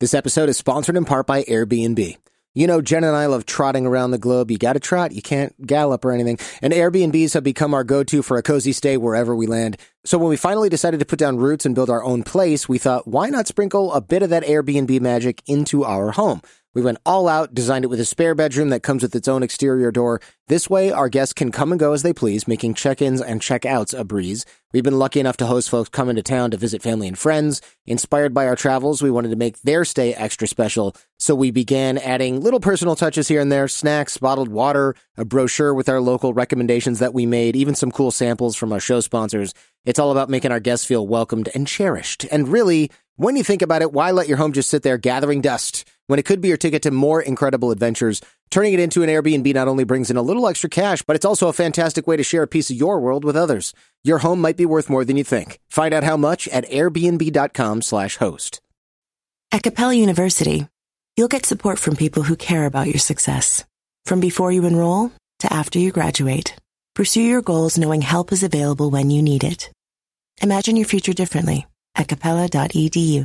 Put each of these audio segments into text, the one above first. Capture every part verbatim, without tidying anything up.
This episode is sponsored in part by Airbnb. You know, Jen and I love trotting around the globe. You got to trot. You can't gallop or anything. And Airbnbs have become our go-to for a cozy stay wherever we land. So when we finally decided to put down roots and build our own place, we thought, why not sprinkle a bit of that Airbnb magic into our home? We went all out, designed it with a spare bedroom that comes with its own exterior door. This way, our guests can come and go as they please, making check-ins and check-outs a breeze. We've been lucky enough to host folks coming to town to visit family and friends. Inspired by our travels, we wanted to make their stay extra special, so we began adding little personal touches here and there, snacks, bottled water, a brochure with our local recommendations that we made, even some cool samples from our show sponsors. It's all about making our guests feel welcomed and cherished. And really, when you think about it, why let your home just sit there gathering dust when it could be your ticket to more incredible adventures? Turning it into an Airbnb not only brings in a little extra cash, but it's also a fantastic way to share a piece of your world with others. Your home might be worth more than you think. Find out how much at airbnb.com slash host. At Capella University, you'll get support from people who care about your success. From before you enroll to after you graduate, pursue your goals knowing help is available when you need it. Imagine your future differently at capella dot e d u.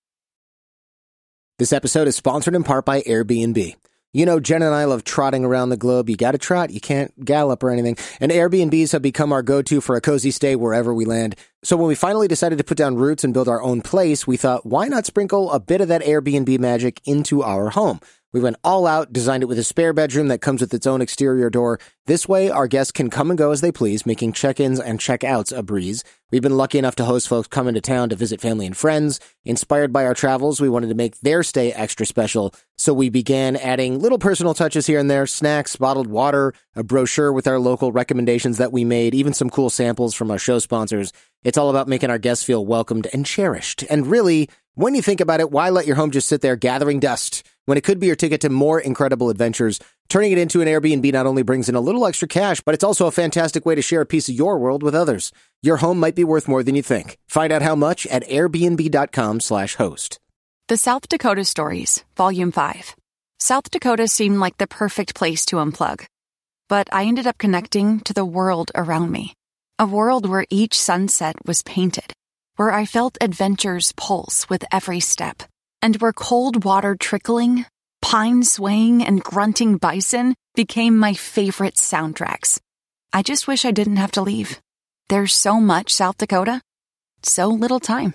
This episode is sponsored in part by Airbnb. You know, Jen and I love trotting around the globe. You got to trot. You can't gallop or anything. And Airbnbs have become our go-to for a cozy stay wherever we land. So when we finally decided to put down roots and build our own place, we thought, why not sprinkle a bit of that Airbnb magic into our home? We went all out, designed it with a spare bedroom that comes with its own exterior door. This way, our guests can come and go as they please, making check-ins and check-outs a breeze. We've been lucky enough to host folks coming to town to visit family and friends. Inspired by our travels, we wanted to make their stay extra special, so we began adding little personal touches here and there, snacks, bottled water, a brochure with our local recommendations that we made, even some cool samples from our show sponsors. It's all about making our guests feel welcomed and cherished. And really, when you think about it, why let your home just sit there gathering dust when it could be your ticket to more incredible adventures? Turning it into an Airbnb not only brings in a little extra cash, but it's also a fantastic way to share a piece of your world with others. Your home might be worth more than you think. Find out how much at airbnb.com slash host. The South Dakota Stories, Volume five. South Dakota seemed like the perfect place to unplug. But I ended up connecting to the world around me. A world where each sunset was painted, where I felt adventure's pulse with every step, and where cold water trickling, pine swaying, and grunting bison became my favorite soundtracks. I just wish I didn't have to leave. There's so much South Dakota, so little time.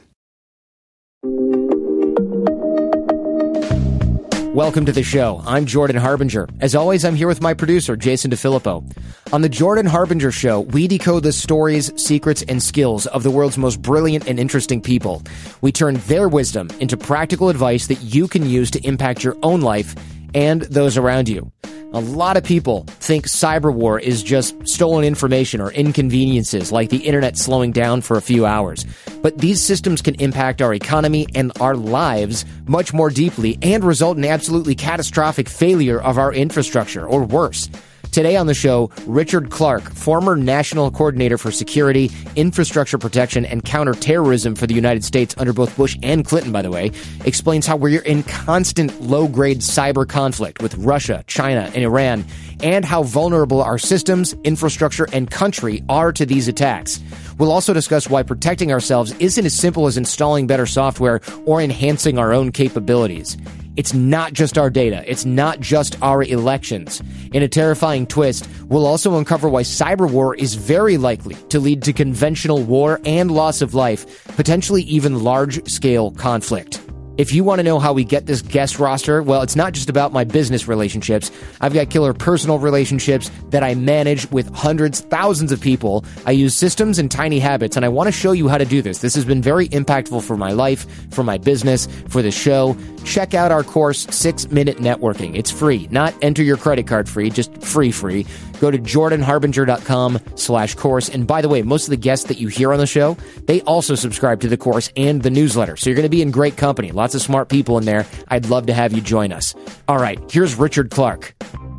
Welcome to the show. I'm Jordan Harbinger. As always, I'm here with my producer, Jason DeFilippo. On the Jordan Harbinger Show, we decode the stories, secrets, and skills of the world's most brilliant and interesting people. We turn their wisdom into practical advice that you can use to impact your own life and those around you. A lot of people think cyber war is just stolen information or inconveniences like the internet slowing down for a few hours. But these systems can impact our economy and our lives much more deeply and result in absolutely catastrophic failure of our infrastructure, or worse. Today on the show, Richard Clarke, former National Coordinator for Security, Infrastructure Protection, and Counterterrorism for the United States under both Bush and Clinton, by the way, explains how we're in constant low-grade cyber conflict with Russia, China, and Iran, and how vulnerable our systems, infrastructure, and country are to these attacks. We'll also discuss why protecting ourselves isn't as simple as installing better software or enhancing our own capabilities. It's not just our data. It's not just our elections. In a terrifying twist, we'll also uncover why cyber war is very likely to lead to conventional war and loss of life, potentially even large-scale conflict. If you want to know how we get this guest roster, well, it's not just about my business relationships. I've got killer personal relationships that I manage with hundreds, thousands of people. I use systems and tiny habits, and I want to show you how to do this. This has been very impactful for my life, for my business, for the show. Check out our course, Six Minute Networking. It's free, not enter your credit card free, just free free. Go to jordanharbinger.com slash course. And by the way, most of the guests that you hear on the show, they also subscribe to the course and the newsletter. So you're going to be in great company. Lots of smart people in there. I'd love to have you join us. All right, here's Richard Clarke.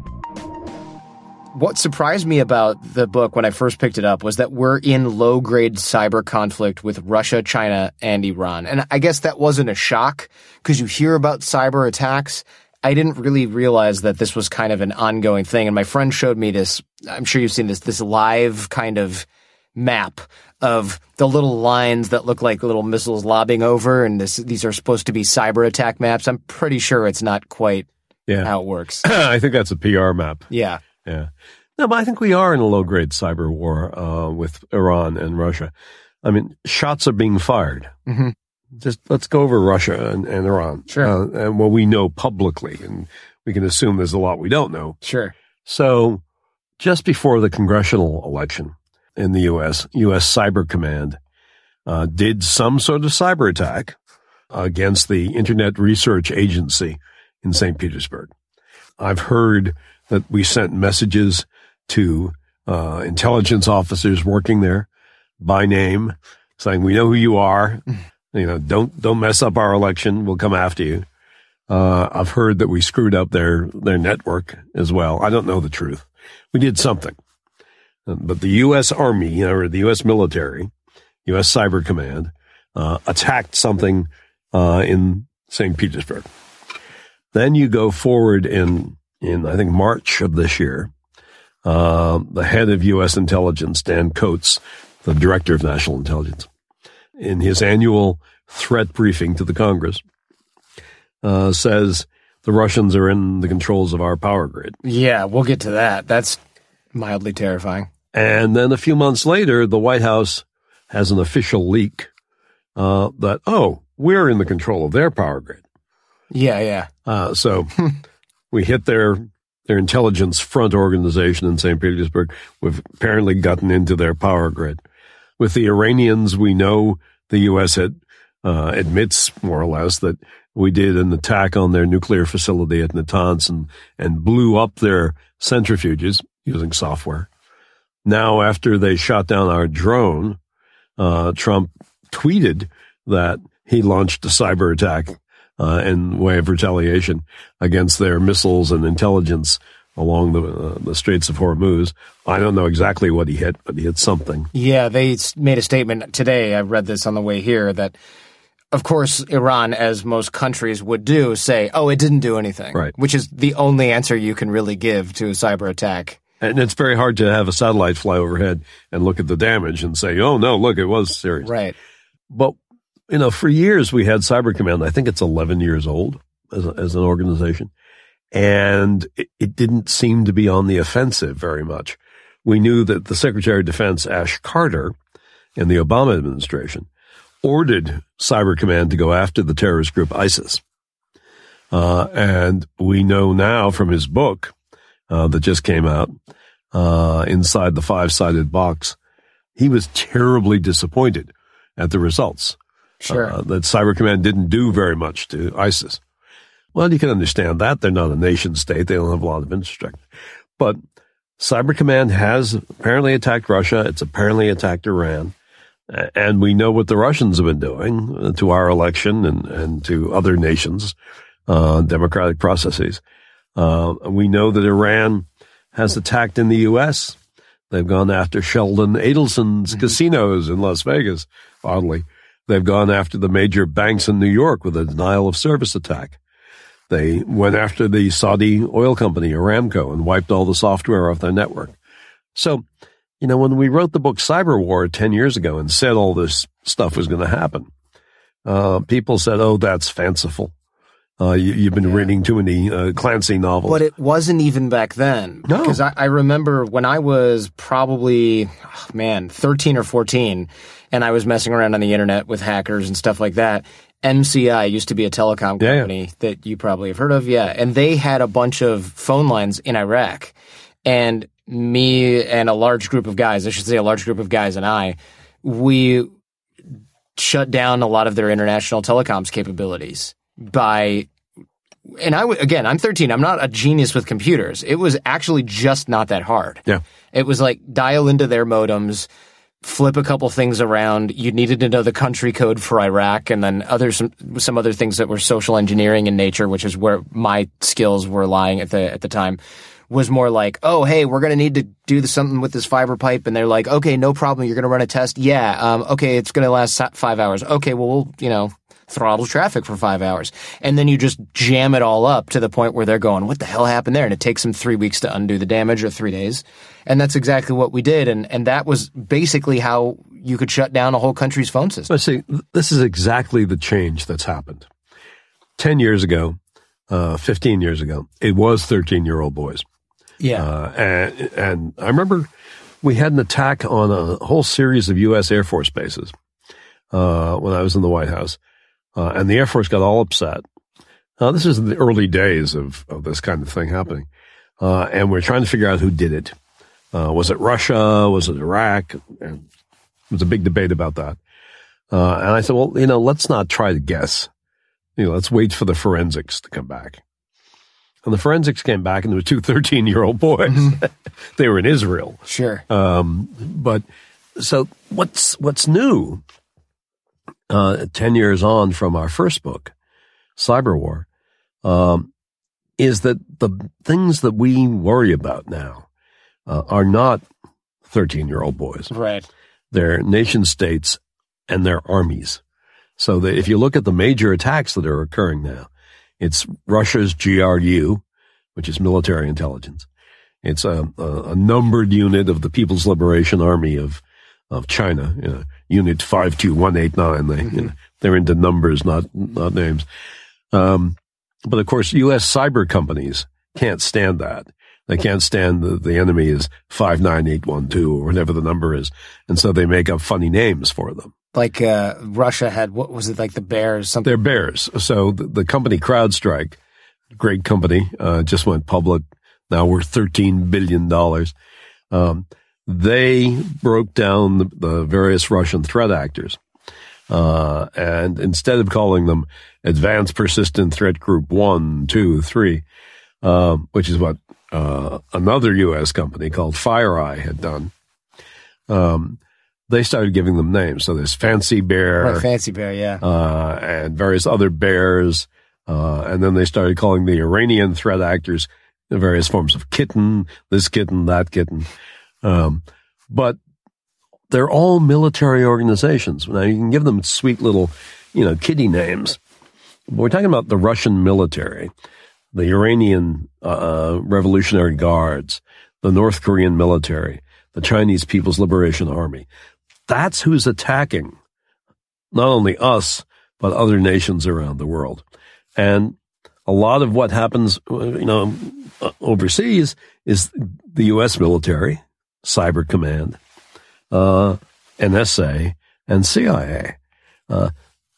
What surprised me about the book when I first picked it up was that we're in low-grade cyber conflict with Russia, China, and Iran. And I guess that wasn't a shock because you hear about cyber attacks. I didn't really realize that this was kind of an ongoing thing. And my friend showed me this, I'm sure you've seen this, this live kind of map of the little lines that look like little missiles lobbing over, and this, these are supposed to be cyber attack maps. I'm pretty sure it's not quite yeah. how it works. I think that's a P R map. Yeah. Yeah. No, but I think we are in a low-grade cyber war uh, with Iran and Russia. I mean, shots are being fired. Mm-hmm. Just let's go over Russia and, and Iran. Sure. Uh, and what we know publicly, and we can assume there's a lot we don't know. Sure. So just before the congressional election in the U S, U S Cyber Command uh, did some sort of cyber attack against the Internet Research Agency in Saint Petersburg. I've heard that we sent messages to uh, intelligence officers working there by name, saying, we know who you are. You know, don't don't mess up our election. We'll come after you. Uh, I've heard that we screwed up their, their network as well. I don't know the truth. We did something. But the U S Army, or the U S military, U S Cyber Command, uh, attacked something uh, in Saint Petersburg. Then you go forward in, in I think, March of this year. Uh, the head of U S intelligence, Dan Coats, the director of national intelligence, in his annual threat briefing to the Congress, uh, says the Russians are in the controls of our power grid. Yeah, we'll get to that. That's mildly terrifying. And then a few months later, the White House has an official leak uh, that, oh, we're in the control of their power grid. Yeah, yeah. Uh, so we hit their their intelligence front organization in Saint Petersburg. We've apparently gotten into their power grid. With the Iranians, we know the U S had, uh, admits more or less that we did an attack on their nuclear facility at Natanz and, and blew up their centrifuges using software. Now, after they shot down our drone, uh, Trump tweeted that he launched a cyber attack uh, in way of retaliation against their missiles and intelligence along the uh, the Straits of Hormuz. I don't know exactly what he hit, but he hit something. Yeah, they made a statement today. I read this on the way here that, of course, Iran, as most countries would do, say, oh, it didn't do anything. Right. Which is the only answer you can really give to a cyber attack. And it's very hard to have a satellite fly overhead and look at the damage and say, oh, no, look, it was serious. Right. But, you know, for years we had Cyber Command. I think it's eleven years old as, a, as an organization. And it, it didn't seem to be on the offensive very much. We knew that the Secretary of Defense, Ash Carter, in the Obama administration, ordered Cyber Command to go after the terrorist group ISIS. Uh, and we know now from his book uh, that just came out, uh, Inside the Five-Sided Box, he was terribly disappointed at the results. Sure. Uh, that Cyber Command didn't do very much to ISIS. Well, you can understand that. They're not a nation state. They don't have a lot of infrastructure. But Cyber Command has apparently attacked Russia. It's apparently attacked Iran. And we know what the Russians have been doing to our election and, and to other nations, uh, democratic processes. Uh, we know that Iran has attacked in the U S. They've gone after Sheldon Adelson's mm-hmm. casinos in Las Vegas, oddly. They've gone after the major banks in New York with a denial of service attack. They went after the Saudi oil company, Aramco, and wiped all the software off their network. So, you know, when we wrote the book Cyber War ten years ago and said all this stuff was going to happen, uh, people said, oh, that's fanciful. Uh, you, you've been yeah. reading too many uh, Clancy novels. But it wasn't even back then. No. Because I, I remember when I was probably, oh, man, thirteen or fourteen, and I was messing around on the internet with hackers and stuff like that. M C I used to be a telecom company yeah, yeah. that you probably have heard of. Yeah. And they had a bunch of phone lines in Iraq. And me and a large group of guys, I should say a large group of guys and I, we shut down a lot of their international telecoms capabilities by, and I w- again, I'm thirteen. I'm not a genius with computers. It was actually just not that hard. Yeah. It was like dial into their modems, flip a couple things around. You needed to know the country code for Iraq, and then other some some other things that were social engineering in nature, which is where my skills were lying at the at the time. Was more like, oh, hey, we're going to need to do this, something with this fiber pipe. And they're like, okay, no problem. You're going to run a test. Yeah. Um, okay. It's going to last five hours. Okay. Well, we'll, you know, throttle traffic for five hours. And then you just jam it all up to the point where they're going, what the hell happened there? And it takes them three weeks to undo the damage, or three days. And that's exactly what we did. And, and that was basically how you could shut down a whole country's phone system. Let's see, this is exactly the change that's happened. Ten years ago, uh, fifteen years ago, it was thirteen-year-old boys. Yeah. Uh, and, and I remember we had an attack on a whole series of U S Air Force bases uh, when I was in the White House. Uh, and the Air Force got all upset. Uh, this is in the early days of, of this kind of thing happening. Uh, and we're trying to figure out who did it. Uh, was it Russia? Was it Iraq? And there was a big debate about that. Uh, and I said, well, you know, let's not try to guess. You know, let's wait for the forensics to come back. And the forensics came back, and there were two thirteen-year-old boys. Mm-hmm. They were in Israel. Sure. Um, but so what's what's new? Uh, ten years on from our first book, Cyber War, um, is that the things that we worry about now uh, are not thirteen-year-old boys. Right. They're nation states and their armies. So that if you look at the major attacks that are occurring now, it's Russia's G R U, which is military intelligence. It's a, a, a numbered unit of the People's Liberation Army of of China, you know, Unit five two one eight nine. They mm-hmm. you know, they're into numbers, not not names. Um, but of course, U S cyber companies can't stand that. They can't stand the, the enemy is five nine eight one two or whatever the number is, and so they make up funny names for them. Like uh, Russia had, what was it, like the Bears? Something? They're Bears. So the, the company CrowdStrike, great company, uh, just went public. Now we're thirteen billion dollars. Um, they broke down the, the various Russian threat actors. Uh, and instead of calling them Advanced Persistent Threat Group one, two, three, um, which is what uh, another U S company called FireEye had done, um, they started giving them names. So there's Fancy Bear. Right, Fancy Bear, yeah. Uh, and various other bears. Uh, and then they started calling the Iranian threat actors the various forms of kitten, this kitten, that kitten. Um, but they're all military organizations. Now you can give them sweet little, you know, kiddie names. But we're talking about the Russian military, the Iranian, uh, Revolutionary Guards, the North Korean military, the Chinese People's Liberation Army. That's who's attacking not only us, but other nations around the world. And a lot of what happens, you know, overseas is the U S military, Cyber Command, uh, N S A, and C I A. Uh,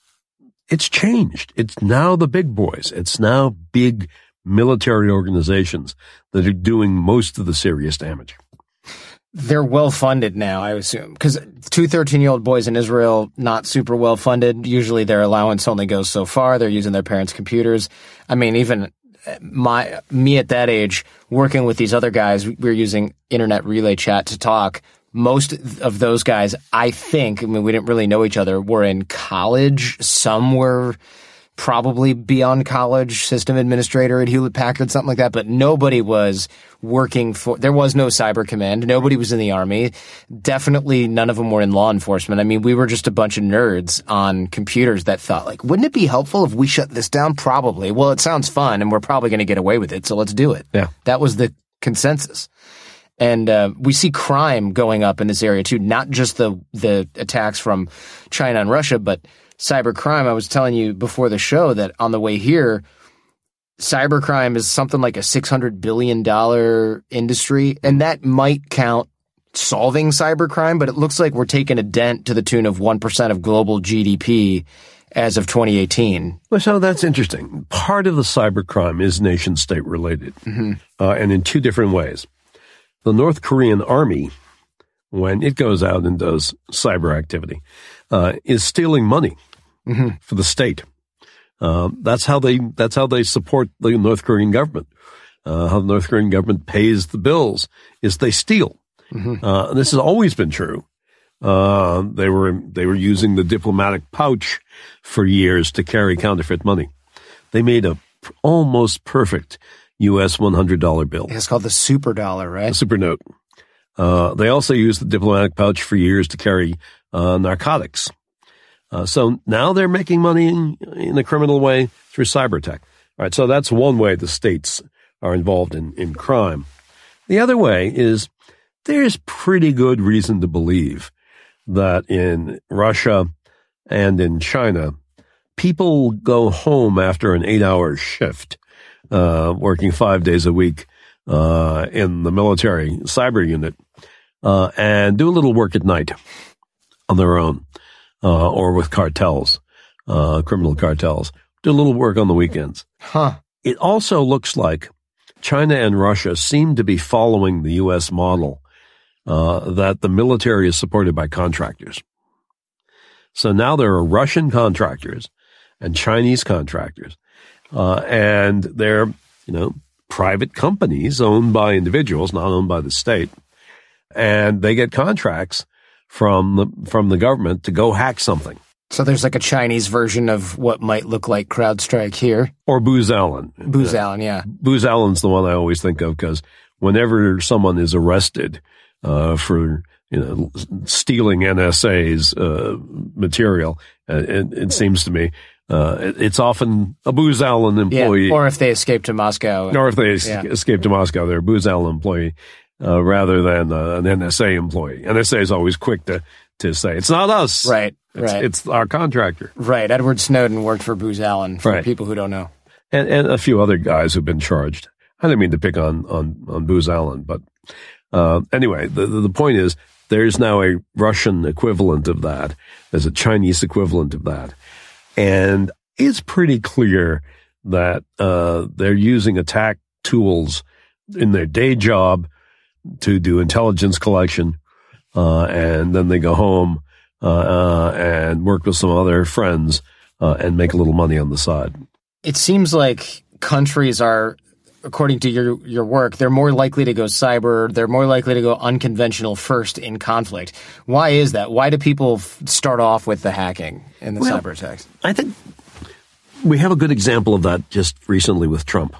it's changed. It's now the big boys. It's now big military organizations that are doing most of the serious damage. They're well-funded now, I assume, because two thirteen-year-old boys in Israel, not super well-funded. Usually their allowance only goes so far. They're using their parents' computers. I mean, even my me at that age, working with these other guys, we were using internet relay chat to talk. Most of those guys, I think, I mean, we didn't really know each other, were in college. Some were probably beyond college, system administrator at Hewlett-Packard, something like that, but nobody was working for, there was no cyber command. Nobody was in the army. Definitely none of them were in law enforcement. I mean, we were just a bunch of nerds on computers that thought, like, wouldn't it be helpful if we shut this down? Probably. Well, it sounds fun and we're probably going to get away with it, so let's do it. Yeah. That was the consensus. And uh, we see crime going up in this area too, not just the the attacks from China and Russia, but cybercrime. I was telling you before the show that on the way here, cybercrime is something like a six hundred billion dollars industry, and that might count solving cybercrime, but it looks like we're taking a dent to the tune of one percent of global G D P as of twenty eighteen. Well, so that's interesting. Part of the cybercrime is nation-state related, mm-hmm. uh, and in two different ways. The North Korean army, when it goes out and does cyber activity, uh, is stealing money mm-hmm. for the state. Uh, that's how they, that's how they support the North Korean government. Uh, how the North Korean government pays the bills is they steal. Mm-hmm. Uh, and this has always been true. Uh, they were, they were using the diplomatic pouch for years to carry counterfeit money. They made a p- almost perfect U S one hundred dollar bill. It's called the super dollar, right? The super note. Uh, they also used the diplomatic pouch for years to carry uh, narcotics. Uh, so now they're making money in, in a criminal way through cyber attack. All right, so that's one way the states are involved in, in crime. The other way is there's pretty good reason to believe that in Russia and in China, people go home after an eight-hour shift, uh, working five days a week uh, in the military cyber unit, uh, and do a little work at night on their own, uh, or with cartels, uh, criminal cartels. Do a little work on the weekends. Huh. It also looks like China and Russia seem to be following the U S model, uh, that the military is supported by contractors. So now there are Russian contractors and Chinese contractors, uh, and they're, you know, private companies owned by individuals, not owned by the state, and they get contracts from the, from the government to go hack something. So there's like a Chinese version of what might look like CrowdStrike here. Or Booz Allen. Booz Allen, yeah. Booz Allen's the one I always think of because whenever someone is arrested uh, for, you know, stealing N S A's uh, material, uh, it, it seems to me uh, it, it's often a Booz Allen employee. Yeah, or if they escape to Moscow. Or if they yeah. escape to Moscow, they're a Booz Allen employee uh, rather than uh, an N S A employee. N S A is always quick to, to say, it's not us. Right. It's, right. it's our contractor. Right. Edward Snowden worked for Booz Allen, for right. people who don't know. And, and a few other guys who've been charged. I didn't mean to pick on, on, on Booz Allen, but uh, anyway, the, the point is there's now a Russian equivalent of that. There's a Chinese equivalent of that. And it's pretty clear that uh, they're using attack tools in their day job to do intelligence collection, uh, and then they go home Uh, uh, and work with some other friends uh, and make a little money on the side. It seems like countries are, according to your your work, they're more likely to go cyber. They're more likely to go unconventional first in conflict. Why is that? Why do people f- start off with the hacking and the well, cyber attacks? I think we have a good example of that just recently with Trump.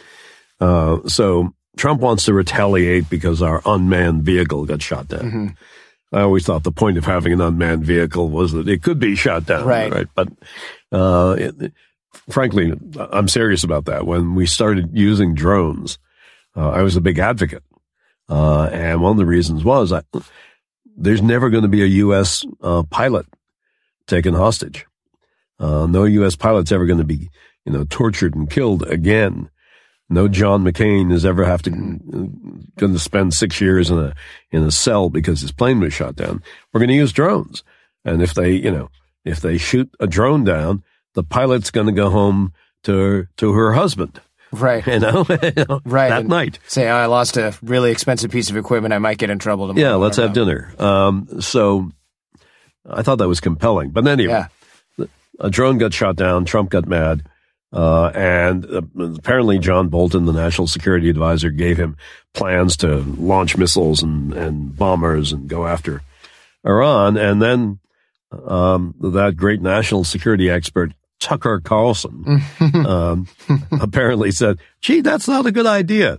Uh, so Trump wants to retaliate because our unmanned vehicle got shot down. Mm-hmm. I always thought the point of having an unmanned vehicle was that it could be shot down. Right. right? But, uh, it, frankly, I'm serious about that. When we started using drones, uh, I was a big advocate. Uh, and one of the reasons was I, there's never going to be a U S uh, pilot taken hostage. Uh, no U S pilot's ever going to be, you know, tortured and killed again. No John McCain is ever have to going to spend six years in a in a cell because his plane was shot down. We're going to use drones, and if they you know if they shoot a drone down, the pilot's going to go home to to her husband, right? You know, right that and night. Say, oh, I lost a really expensive piece of equipment. I might get in trouble tomorrow. Yeah, let's have know. dinner. Um, so I thought that was compelling, but anyway, yeah. a drone got shot down. Trump got mad. Uh, and uh, apparently John Bolton, the national security advisor, gave him plans to launch missiles and, and bombers and go after Iran. And then, um, that great national security expert, Tucker Carlson, um, apparently said, gee, that's not a good idea.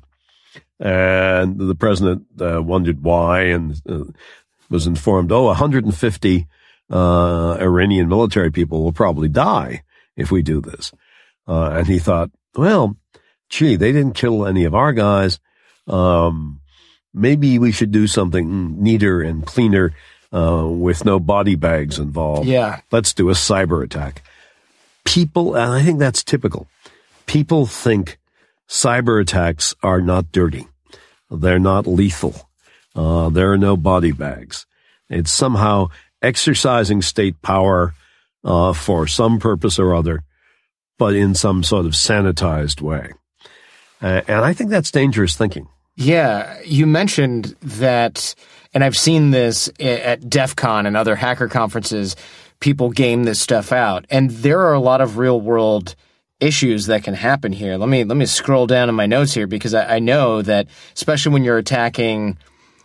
And the president, uh, wondered why and uh, was informed, oh, one hundred fifty, uh, Iranian military people will probably die if we do this. Uh, and he thought, well, gee, they didn't kill any of our guys. Um, maybe we should do something neater and cleaner, uh, with no body bags involved. Yeah. Let's do a cyber attack. People, and I think that's typical. People think cyber attacks are not dirty. They're not lethal. Uh, there are no body bags. It's somehow exercising state power, uh, for some purpose or other, but in some sort of sanitized way. Uh, and I think that's dangerous thinking. Yeah. You mentioned that, and I've seen this at DEF CON and other hacker conferences, people game this stuff out. And there are a lot of real world issues that can happen here. Let me let me scroll down in my notes here because I, I know that especially when you're attacking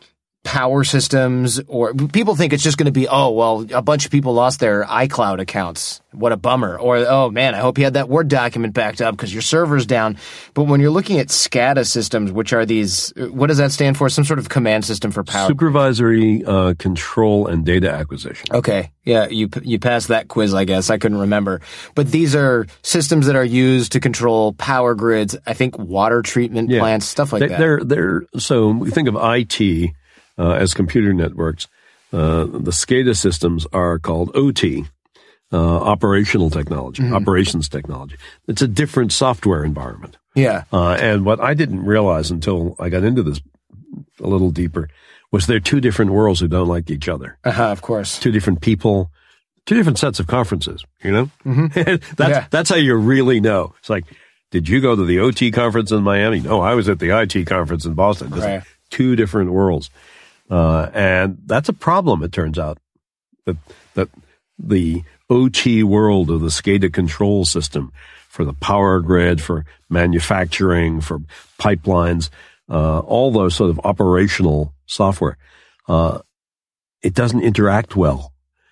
power systems, or people think it's just going to be, oh, well, a bunch of people lost their iCloud accounts. What a bummer. Or, oh, man, I hope you had that Word document backed up because your server's down. But when you're looking at SCADA systems, which are these, what does that stand for? Some sort of command system for power. Supervisory uh, control and data acquisition. Okay. Yeah, you you passed that quiz, I guess. I couldn't remember. But these are systems that are used to control power grids, I think water treatment yeah. plants, stuff like they, that. They're, they're, so we think of I T uh, as computer networks. Uh, the SCADA systems are called O T. Uh, operational technology, mm-hmm. operations technology. It's a different software environment. Yeah. Uh, and what I didn't realize until I got into this a little deeper was they're two different worlds who don't like each other. Uh-huh, of course. Two different people, two different sets of conferences, you know? Mm-hmm. that's, yeah. that's how you really know. It's like, did you go to the O T conference in Miami? No, I was at the I T conference in Boston. Just right. Two different worlds. Uh, and that's a problem, it turns out, that, that the O T world of the SCADA control system for the power grid, for manufacturing, for pipelines, uh, all those sort of operational software, uh, it doesn't interact well,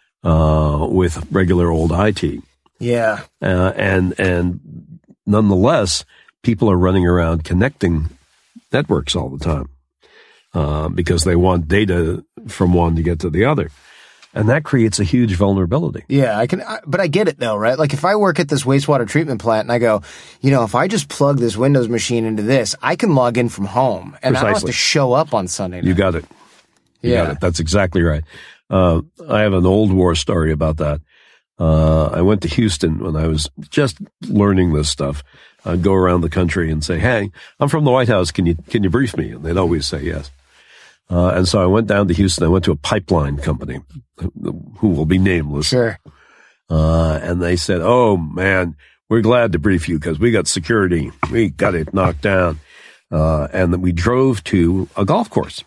uh, with regular old I T. Yeah. Uh, and, and nonetheless, people are running around connecting networks all the time, uh, because they want data from one to get to the other. And that creates a huge vulnerability. Yeah, I can, I, but I get it though, right? Like if I work at this wastewater treatment plant and I go, you know, if I just plug this Windows machine into this, I can log in from home and Precisely. I don't have to show up on Sunday night. You got it. You yeah. got it. That's exactly right. Uh, I have an old war story about that. Uh, I went to Houston when I was just learning this stuff. I'd go around the country and say, hey, I'm from the White House. Can you, can you brief me? And they'd always say yes. Uh, and so I went down to Houston. I went to a pipeline company who will be nameless. Sure. Uh, and they said, oh man, we're glad to brief you because we got security. We got it knocked down. Uh, and then we drove to a golf course.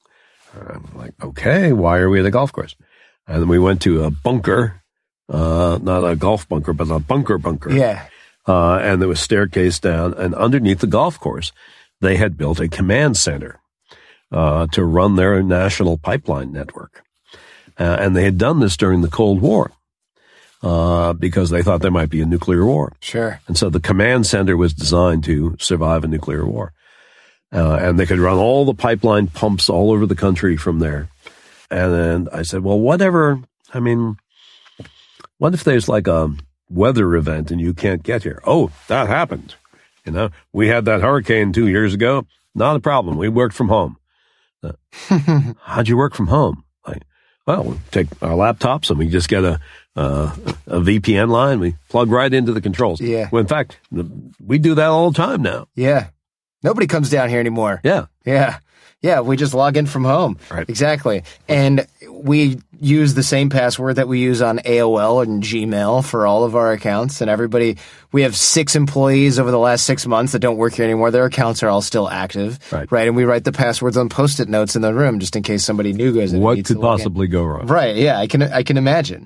I'm like, okay, why are we at a golf course? And then we went to a bunker, uh, not a golf bunker, but a bunker bunker. Yeah. Uh, and there was staircase down, and underneath the golf course, they had built a command center, uh, to run their national pipeline network. Uh, and they had done this during the Cold War, uh, because they thought there might be a nuclear war. Sure. And so the command center was designed to survive a nuclear war. Uh, and they could run all the pipeline pumps all over the country from there. And then I said, well, whatever, I mean, what if there's like a weather event and you can't get here? Oh, that happened. You know, we had that hurricane two years ago. Not a problem. We worked from home. Uh, how'd you work from home? Like, well, we take our laptops and we just get a, uh, a V P N line. We plug right into the controls. Yeah. Well, in fact, we do that all the time now. Yeah. Nobody comes down here anymore. Yeah. Yeah. Yeah. We just log in from home. Right. Exactly. And we use the same password that we use on A O L and Gmail for all of our accounts. And everybody, we have six employees over the last six months that don't work here anymore. Their accounts are all still active. Right. Right. And we write the passwords on Post-it notes in the room just in case somebody new goes in. What could possibly go wrong? Right. Yeah. I can, I can imagine.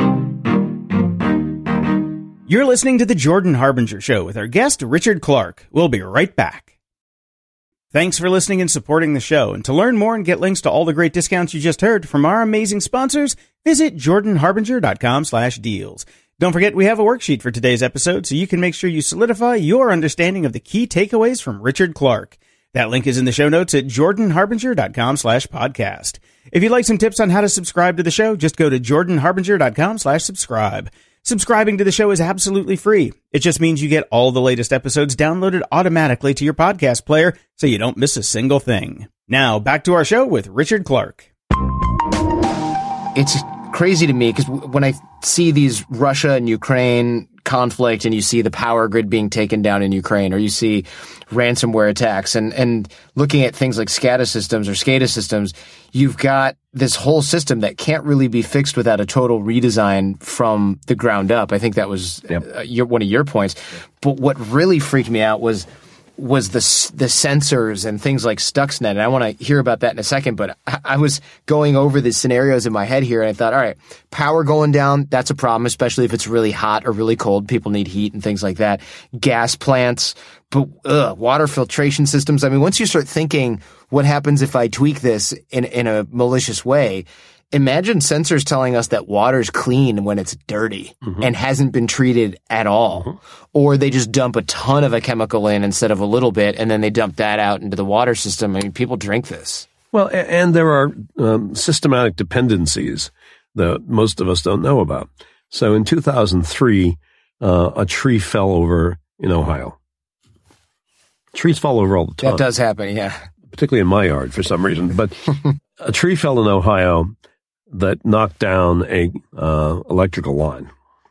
You're listening to The Jordan Harbinger Show with our guest, Richard Clark. We'll be right back. Thanks for listening and supporting the show. And to learn more and get links to all the great discounts you just heard from our amazing sponsors, visit jordan harbinger dot com slash deals. Don't forget we have a worksheet for today's episode so you can make sure you solidify your understanding of the key takeaways from Richard Clark. That link is in the show notes at jordan harbinger dot com slash podcast. If you'd like some tips on how to subscribe to the show, just go to jordan harbinger dot com slash subscribe. Subscribing to the show is absolutely free. It just means you get all the latest episodes downloaded automatically to your podcast player so you don't miss a single thing. Now, back to our show with Richard Clark. It's crazy to me because when I see these Russia and Ukraine conflict and you see the power grid being taken down in Ukraine, or you see ransomware attacks and, and looking at things like SCADA systems or SCADA systems, you've got this whole system that can't really be fixed without a total redesign from the ground up. I think that was yep. uh, your, one of your points. But what really freaked me out was was the the sensors and things like Stuxnet. And I want to hear about that in a second, but I, I was going over the scenarios in my head here, and I thought, all right, power going down, that's a problem, especially if it's really hot or really cold. People need heat and things like that. Gas plants, but ugh, water filtration systems. I mean, once you start thinking, what happens if I tweak this in, in a malicious way? Imagine sensors telling us that water's clean when it's dirty mm-hmm. and hasn't been treated at all. Mm-hmm. Or they just dump a ton of a chemical in instead of a little bit, and then they dump that out into the water system. I mean, people drink this. Well, and there are um, systematic dependencies that most of us don't know about. So in two thousand three, uh, a tree fell over in Ohio. Trees fall over all the time. That does happen, yeah. Particularly in my yard for some reason. But a tree fell in Ohio that knocked down a uh, electrical line.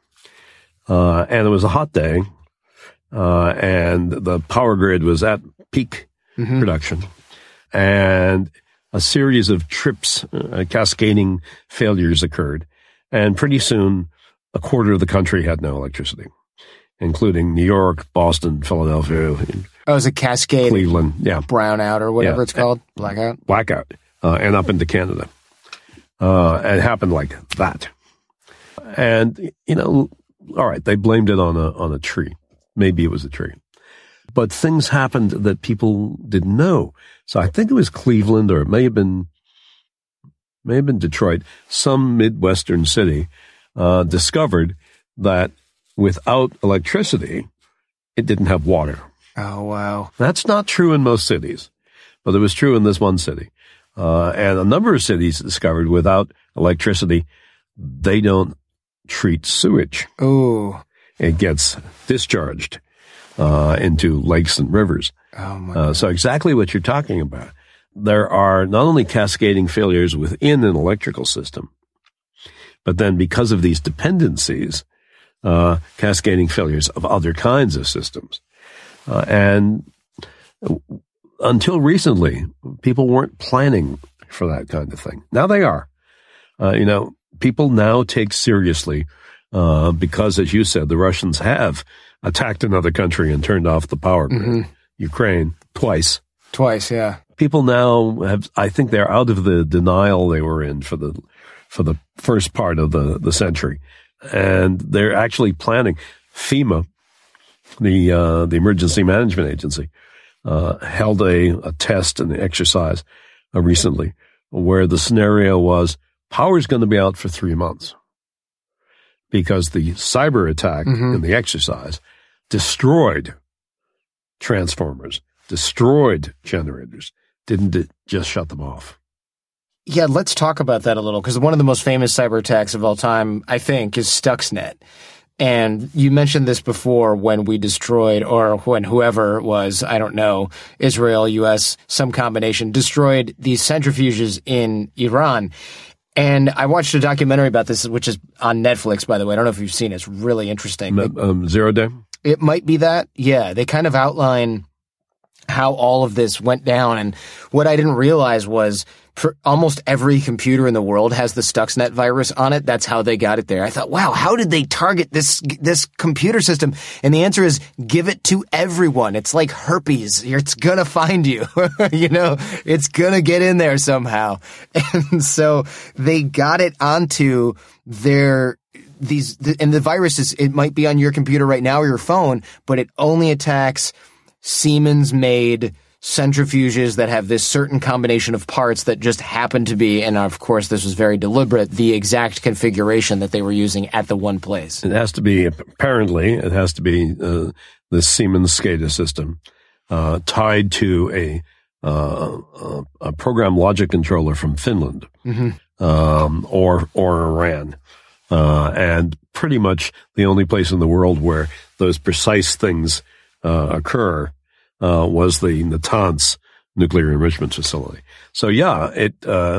Uh, and it was a hot day, uh, and the power grid was at peak mm-hmm. production. And a series of trips, uh, cascading failures occurred. And pretty soon, a quarter of the country had no electricity, including New York, Boston, Philadelphia. Oh, it was a cascade. Cleveland, yeah. Brownout or whatever yeah. it's called. Blackout. Blackout. Uh, and up into Canada. Uh, it happened like that. And, you know, all right, they blamed it on a, on a tree. Maybe it was a tree. But things happened that people didn't know. So I think it was Cleveland, or it may have been, may have been Detroit. Some Midwestern city, uh, discovered that without electricity, it didn't have water. Oh, wow. That's not true in most cities, but it was true in this one city. Uh, and a number of cities discovered without electricity, they don't treat sewage. Ooh. It gets discharged, uh, into lakes and rivers. Oh my uh, so exactly what you're talking about. There are not only cascading failures within an electrical system, but then because of these dependencies, uh, cascading failures of other kinds of systems. Uh, and until recently, people weren't planning for that kind of thing. Now they are. Uh, you know, people now take seriously, uh, because, as you said, the Russians have attacked another country and turned off the power grid. Mm-hmm. Ukraine, twice. Twice, yeah. People now have, I think they're out of the denial they were in for the, for the first part of the, the century. And they're actually planning. FEMA, the, uh, the Emergency Management Agency, Uh, held a, a test and exercise uh, recently where the scenario was power's going to be out for three months because the cyber attack mm-hmm. in the exercise destroyed transformers, destroyed generators, didn't it just shut them off? Yeah, let's talk about that a little, because one of the most famous cyber attacks of all time, I think, is Stuxnet. And you mentioned this before when we destroyed, or when whoever it was, I don't know, Israel, U S, some combination, destroyed these centrifuges in Iran. And I watched a documentary about this, which is on Netflix, by the way. I don't know if you've seen it. It's really interesting. Um, Zero Day? It might be that. Yeah. They kind of outline how all of this went down. And what I didn't realize was for almost every computer in the world has the Stuxnet virus on it. That's how they got it there. I thought, wow, how did they target this this computer system? And the answer is give it to everyone. It's like herpes. It's going to find you. You know, it's going to get in there somehow. And so they got it onto their these and the virus is it might be on your computer right now or your phone, but it only attacks Siemens-made centrifuges that have this certain combination of parts that just happen to be, and of course this was very deliberate, the exact configuration that they were using at the one place. It has to be, apparently, it has to be uh, the Siemens SCADA system uh, tied to a, uh, a program logic controller from Finland mm-hmm. um, or or Iran. Uh, and pretty much the only place in the world where those precise things uh, occur Uh, was the Natanz nuclear enrichment facility. So yeah, it, uh,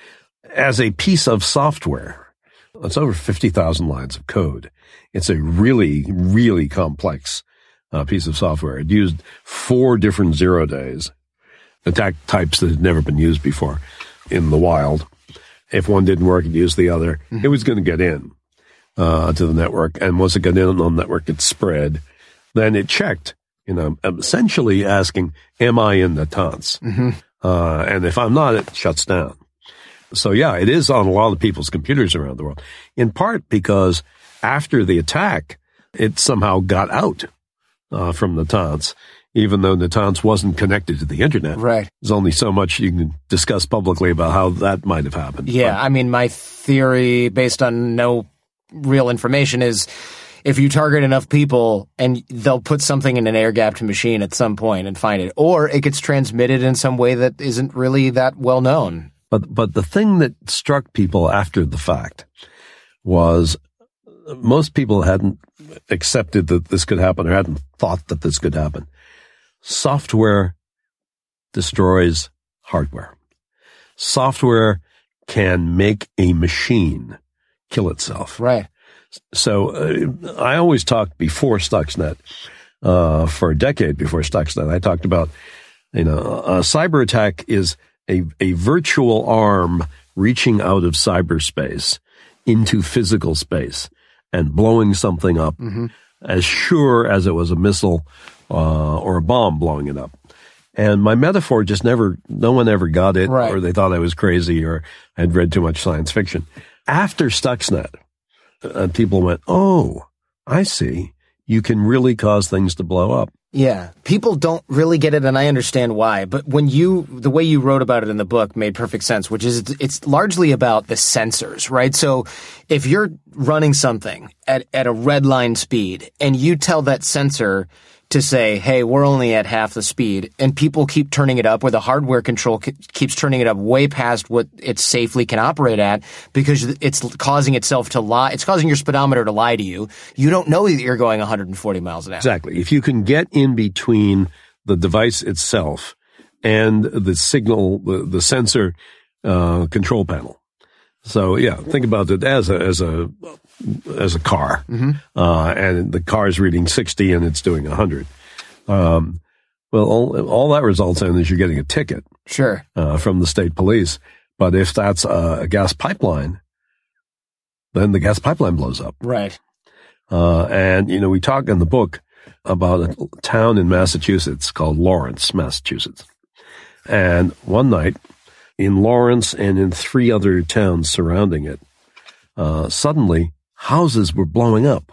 as a piece of software, it's over fifty thousand lines of code. It's a really, really complex, uh, piece of software. It used four different zero days, attack types that had never been used before in the wild. If one didn't work, it used the other. Mm-hmm. It was going to get in, uh, to the network. And once it got in on the network, it spread. Then it checked You know, essentially asking, am I in Natanz? Mm-hmm. Uh, and if I'm not, it shuts down. So yeah, it is on a lot of people's computers around the world, in part because after the attack, it somehow got out uh, from Natanz, even though Natanz wasn't connected to the internet. Right. There's only so much you can discuss publicly about how that might have happened. Yeah, but, I mean, my theory, based on no real information, is if you target enough people and they'll put something in an air-gapped machine at some point and find it, or it gets transmitted in some way that isn't really that well known. But, but the thing that struck people after the fact was most people hadn't accepted that this could happen or hadn't thought that this could happen. Software destroys hardware. Software can make a machine kill itself. Right. So uh, I always talked before Stuxnet, uh, for a decade before Stuxnet, I talked about, you know, a cyber attack is a, a virtual arm reaching out of cyberspace into physical space and blowing something up mm-hmm. as sure as it was a missile uh, or a bomb blowing it up. And my metaphor just never, no one ever got it, right. or they thought I was crazy or I'd read too much science fiction. After Stuxnet, uh, people went, oh, I see. You can really cause things to blow up. Yeah. People don't really get it, and I understand why. But when you, the way you wrote about it in the book made perfect sense, which is it's, it's largely about the sensors, right? So if you're running something at, at a red line speed and you tell that sensor to say, hey, we're only at half the speed, and people keep turning it up, or the hardware control c- keeps turning it up way past what it safely can operate at, because it's causing itself to lie. It's causing your speedometer to lie to you. You don't know that you're going one hundred forty miles an hour. Exactly. If you can get in between the device itself and the signal, the, the sensor uh, control panel. So yeah, think about it as a as a as a car, mm-hmm. uh, and the car is reading sixty and it's doing one hundred. Um, well, all, all that results in is you're getting a ticket, sure, uh, from the state police. But if that's a, a gas pipeline, then the gas pipeline blows up, right? Uh, and you know, we talk in the book about a town in Massachusetts called Lawrence, Massachusetts, and one night, in Lawrence and in three other towns surrounding it, uh, suddenly houses were blowing up.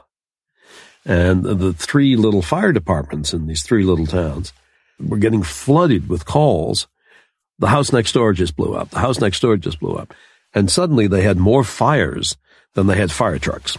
And the, the three little fire departments in these three little towns were getting flooded with calls. The house next door just blew up. The house next door just blew up. And suddenly they had more fires than they had fire trucks.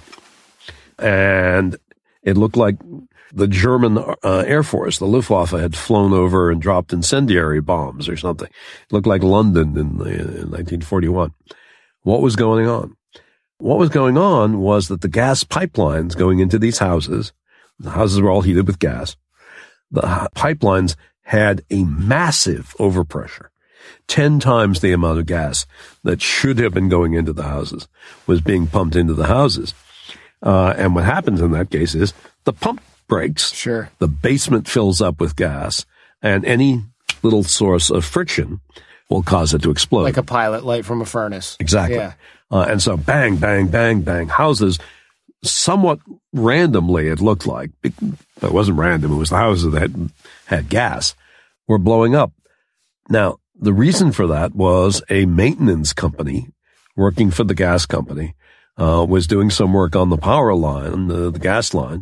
And it looked like the German uh, Air Force, the Luftwaffe, had flown over and dropped incendiary bombs or something. It looked like London in, the, in nineteen forty-one. What was going on? What was going on was that the gas pipelines going into these houses, the houses were all heated with gas, the pipelines had a massive overpressure. Ten times the amount of gas that should have been going into the houses was being pumped into the houses. Uh, and what happens in that case is the pump breaks. Sure. The basement fills up with gas, and any little source of friction will cause it to explode. Like a pilot light from a furnace. Exactly. Yeah. Uh, and so bang, bang, bang, bang, houses, somewhat randomly it looked like, it wasn't random, it was the houses that had, had gas, were blowing up. Now, the reason for that was a maintenance company working for the gas company uh, was doing some work on the power line, the, the gas line,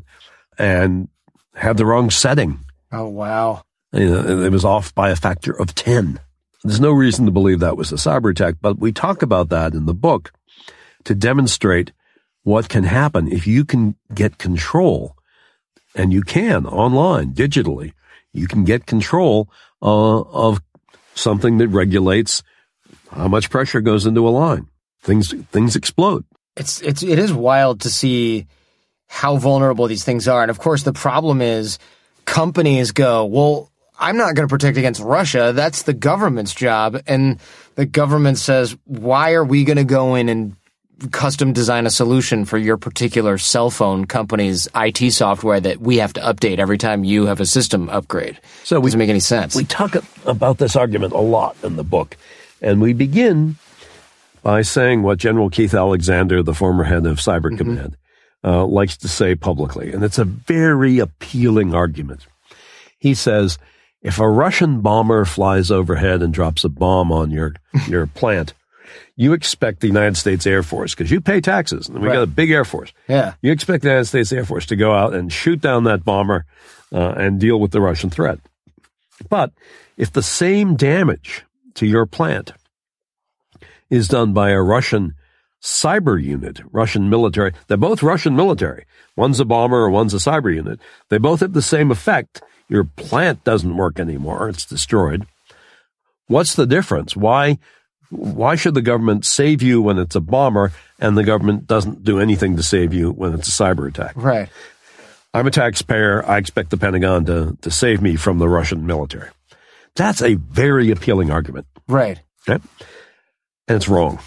and had the wrong setting. Oh, wow. You know, it was off by a factor of ten. There's no reason to believe that was a cyber attack, but we talk about that in the book to demonstrate what can happen if you can get control, and you can online, digitally. You can get control uh, of something that regulates how much pressure goes into a line. Things things explode. It's it's it is wild to see how vulnerable these things are. And of course, the problem is companies go, well, I'm not going to protect against Russia. That's the government's job. And the government says, why are we going to go in and custom design a solution for your particular cell phone company's I T software that we have to update every time you have a system upgrade? So we, doesn't make any sense. We talk about this argument a lot in the book. And we begin by saying what General Keith Alexander, the former head of Cyber mm-hmm. Command, uh, likes to say publicly. And it's a very appealing argument. He says, if a Russian bomber flies overhead and drops a bomb on your, your plant, you expect the United States Air Force, because you pay taxes, and we Right. got a big Air Force. Yeah. You expect the United States Air Force to go out and shoot down that bomber uh, and deal with the Russian threat. But if the same damage to your plant is done by a Russian cyber unit, Russian military, they're both Russian military. One's a bomber or one's a cyber unit. They both have the same effect. Your plant doesn't work anymore. It's destroyed. What's the difference? Why, why should the government save you when it's a bomber and the government doesn't do anything to save you when it's a cyber attack? Right. I'm a taxpayer. I expect the Pentagon to, to save me from the Russian military. That's a very appealing argument. Right. Okay? And it's wrong.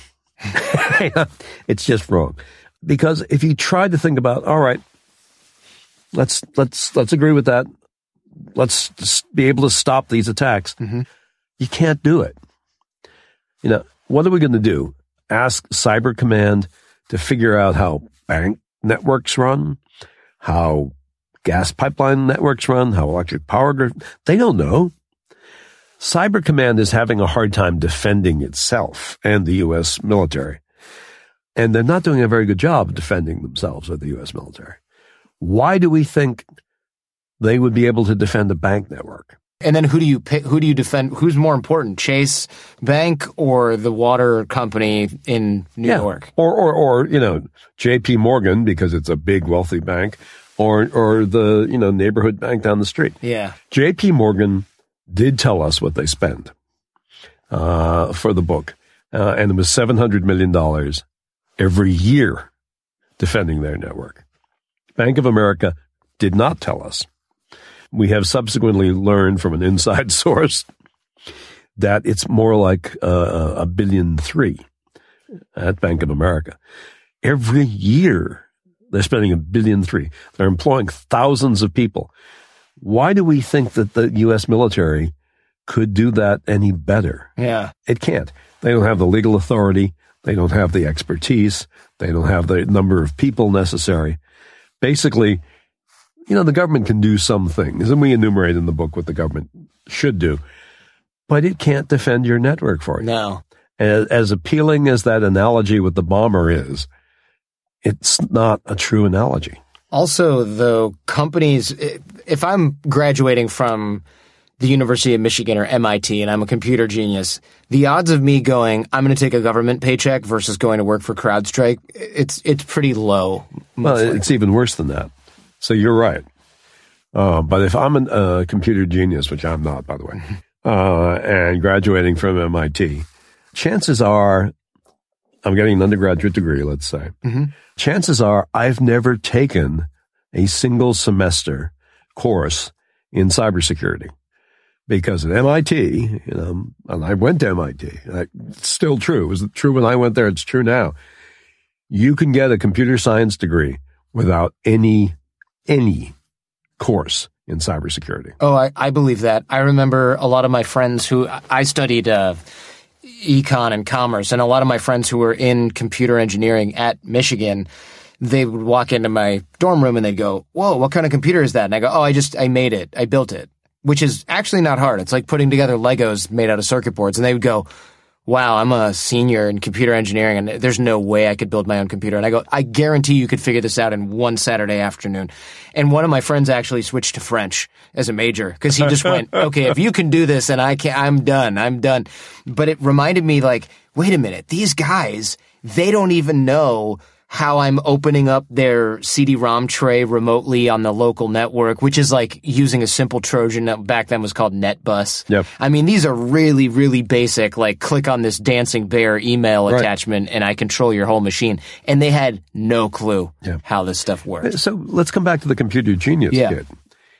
It's just wrong. Because if you try to think about, all right, let's, let's, let's agree with that. Let's just be able to stop these attacks. Mm-hmm. You can't do it. You know, what are we going to do? Ask Cyber Command to figure out how bank networks run, how gas pipeline networks run, how electric power grid. They don't know. Cyber Command is having a hard time defending itself and the U S military. And they're not doing a very good job of defending themselves or the U S military. Why do we think they would be able to defend a bank network? And then who do you pick, who do you defend? Who's more important, Chase Bank or the water company in New Yeah. York? Or, or, or, you know, J P Morgan, because it's a big, wealthy bank, or, or the, you know, neighborhood bank down the street. Yeah. J P Morgan did tell us what they spend, uh, for the book. Uh, and it was seven hundred million dollars every year defending their network. Bank of America did not tell us. We have subsequently learned from an inside source that it's more like uh, a billion three at Bank of America. Every year, they're spending a billion three. They're employing thousands of people. Why do we think that the U S military could do that any better? Yeah. It can't. They don't have the legal authority. They don't have the expertise. They don't have the number of people necessary. Basically, you know, the government can do some things, and we enumerate in the book what the government should do, but it can't defend your network for you. No. As, as appealing as that analogy with the bomber is, it's not a true analogy. Also, though, companies, if I'm graduating from the University of Michigan or M I T and I'm a computer genius, the odds of me going, I'm going to take a government paycheck versus going to work for CrowdStrike, it's it's pretty low. Well, it's even worse than that. So you're right. Uh, but if I'm a uh, computer genius, which I'm not, by the way, uh, and graduating from M I T, chances are I'm getting an undergraduate degree, let's say. Mm-hmm. Chances are I've never taken a single semester course in cybersecurity. Because at M I T, you know, and I went to M I T, it's still true. It was true when I went there. It's true now. You can get a computer science degree without any, any course in cybersecurity. Oh, I, I believe that. I remember a lot of my friends who, I studied uh, econ and commerce, and a lot of my friends who were in computer engineering at Michigan, they would walk into my dorm room and they'd go, whoa, what kind of computer is that? And I go, oh, I just, I made it. I built it. Which is actually not hard. It's like putting together Legos made out of circuit boards. And they would go, wow, I'm a senior in computer engineering and there's no way I could build my own computer. And I go, I guarantee you could figure this out in one Saturday afternoon. And one of my friends actually switched to French as a major because he just went, okay, if you can do this and I can, I'm done. I'm done. But it reminded me like, wait a minute, these guys, they don't even know how I'm opening up their C D ROM tray remotely on the local network, which is like using a simple Trojan that back then was called NetBus. Yep. I mean, these are really, really basic, like click on this dancing bear email Right. attachment and I control your whole machine. And they had no clue Yeah. how this stuff works. So let's come back to the computer genius Yeah. kid.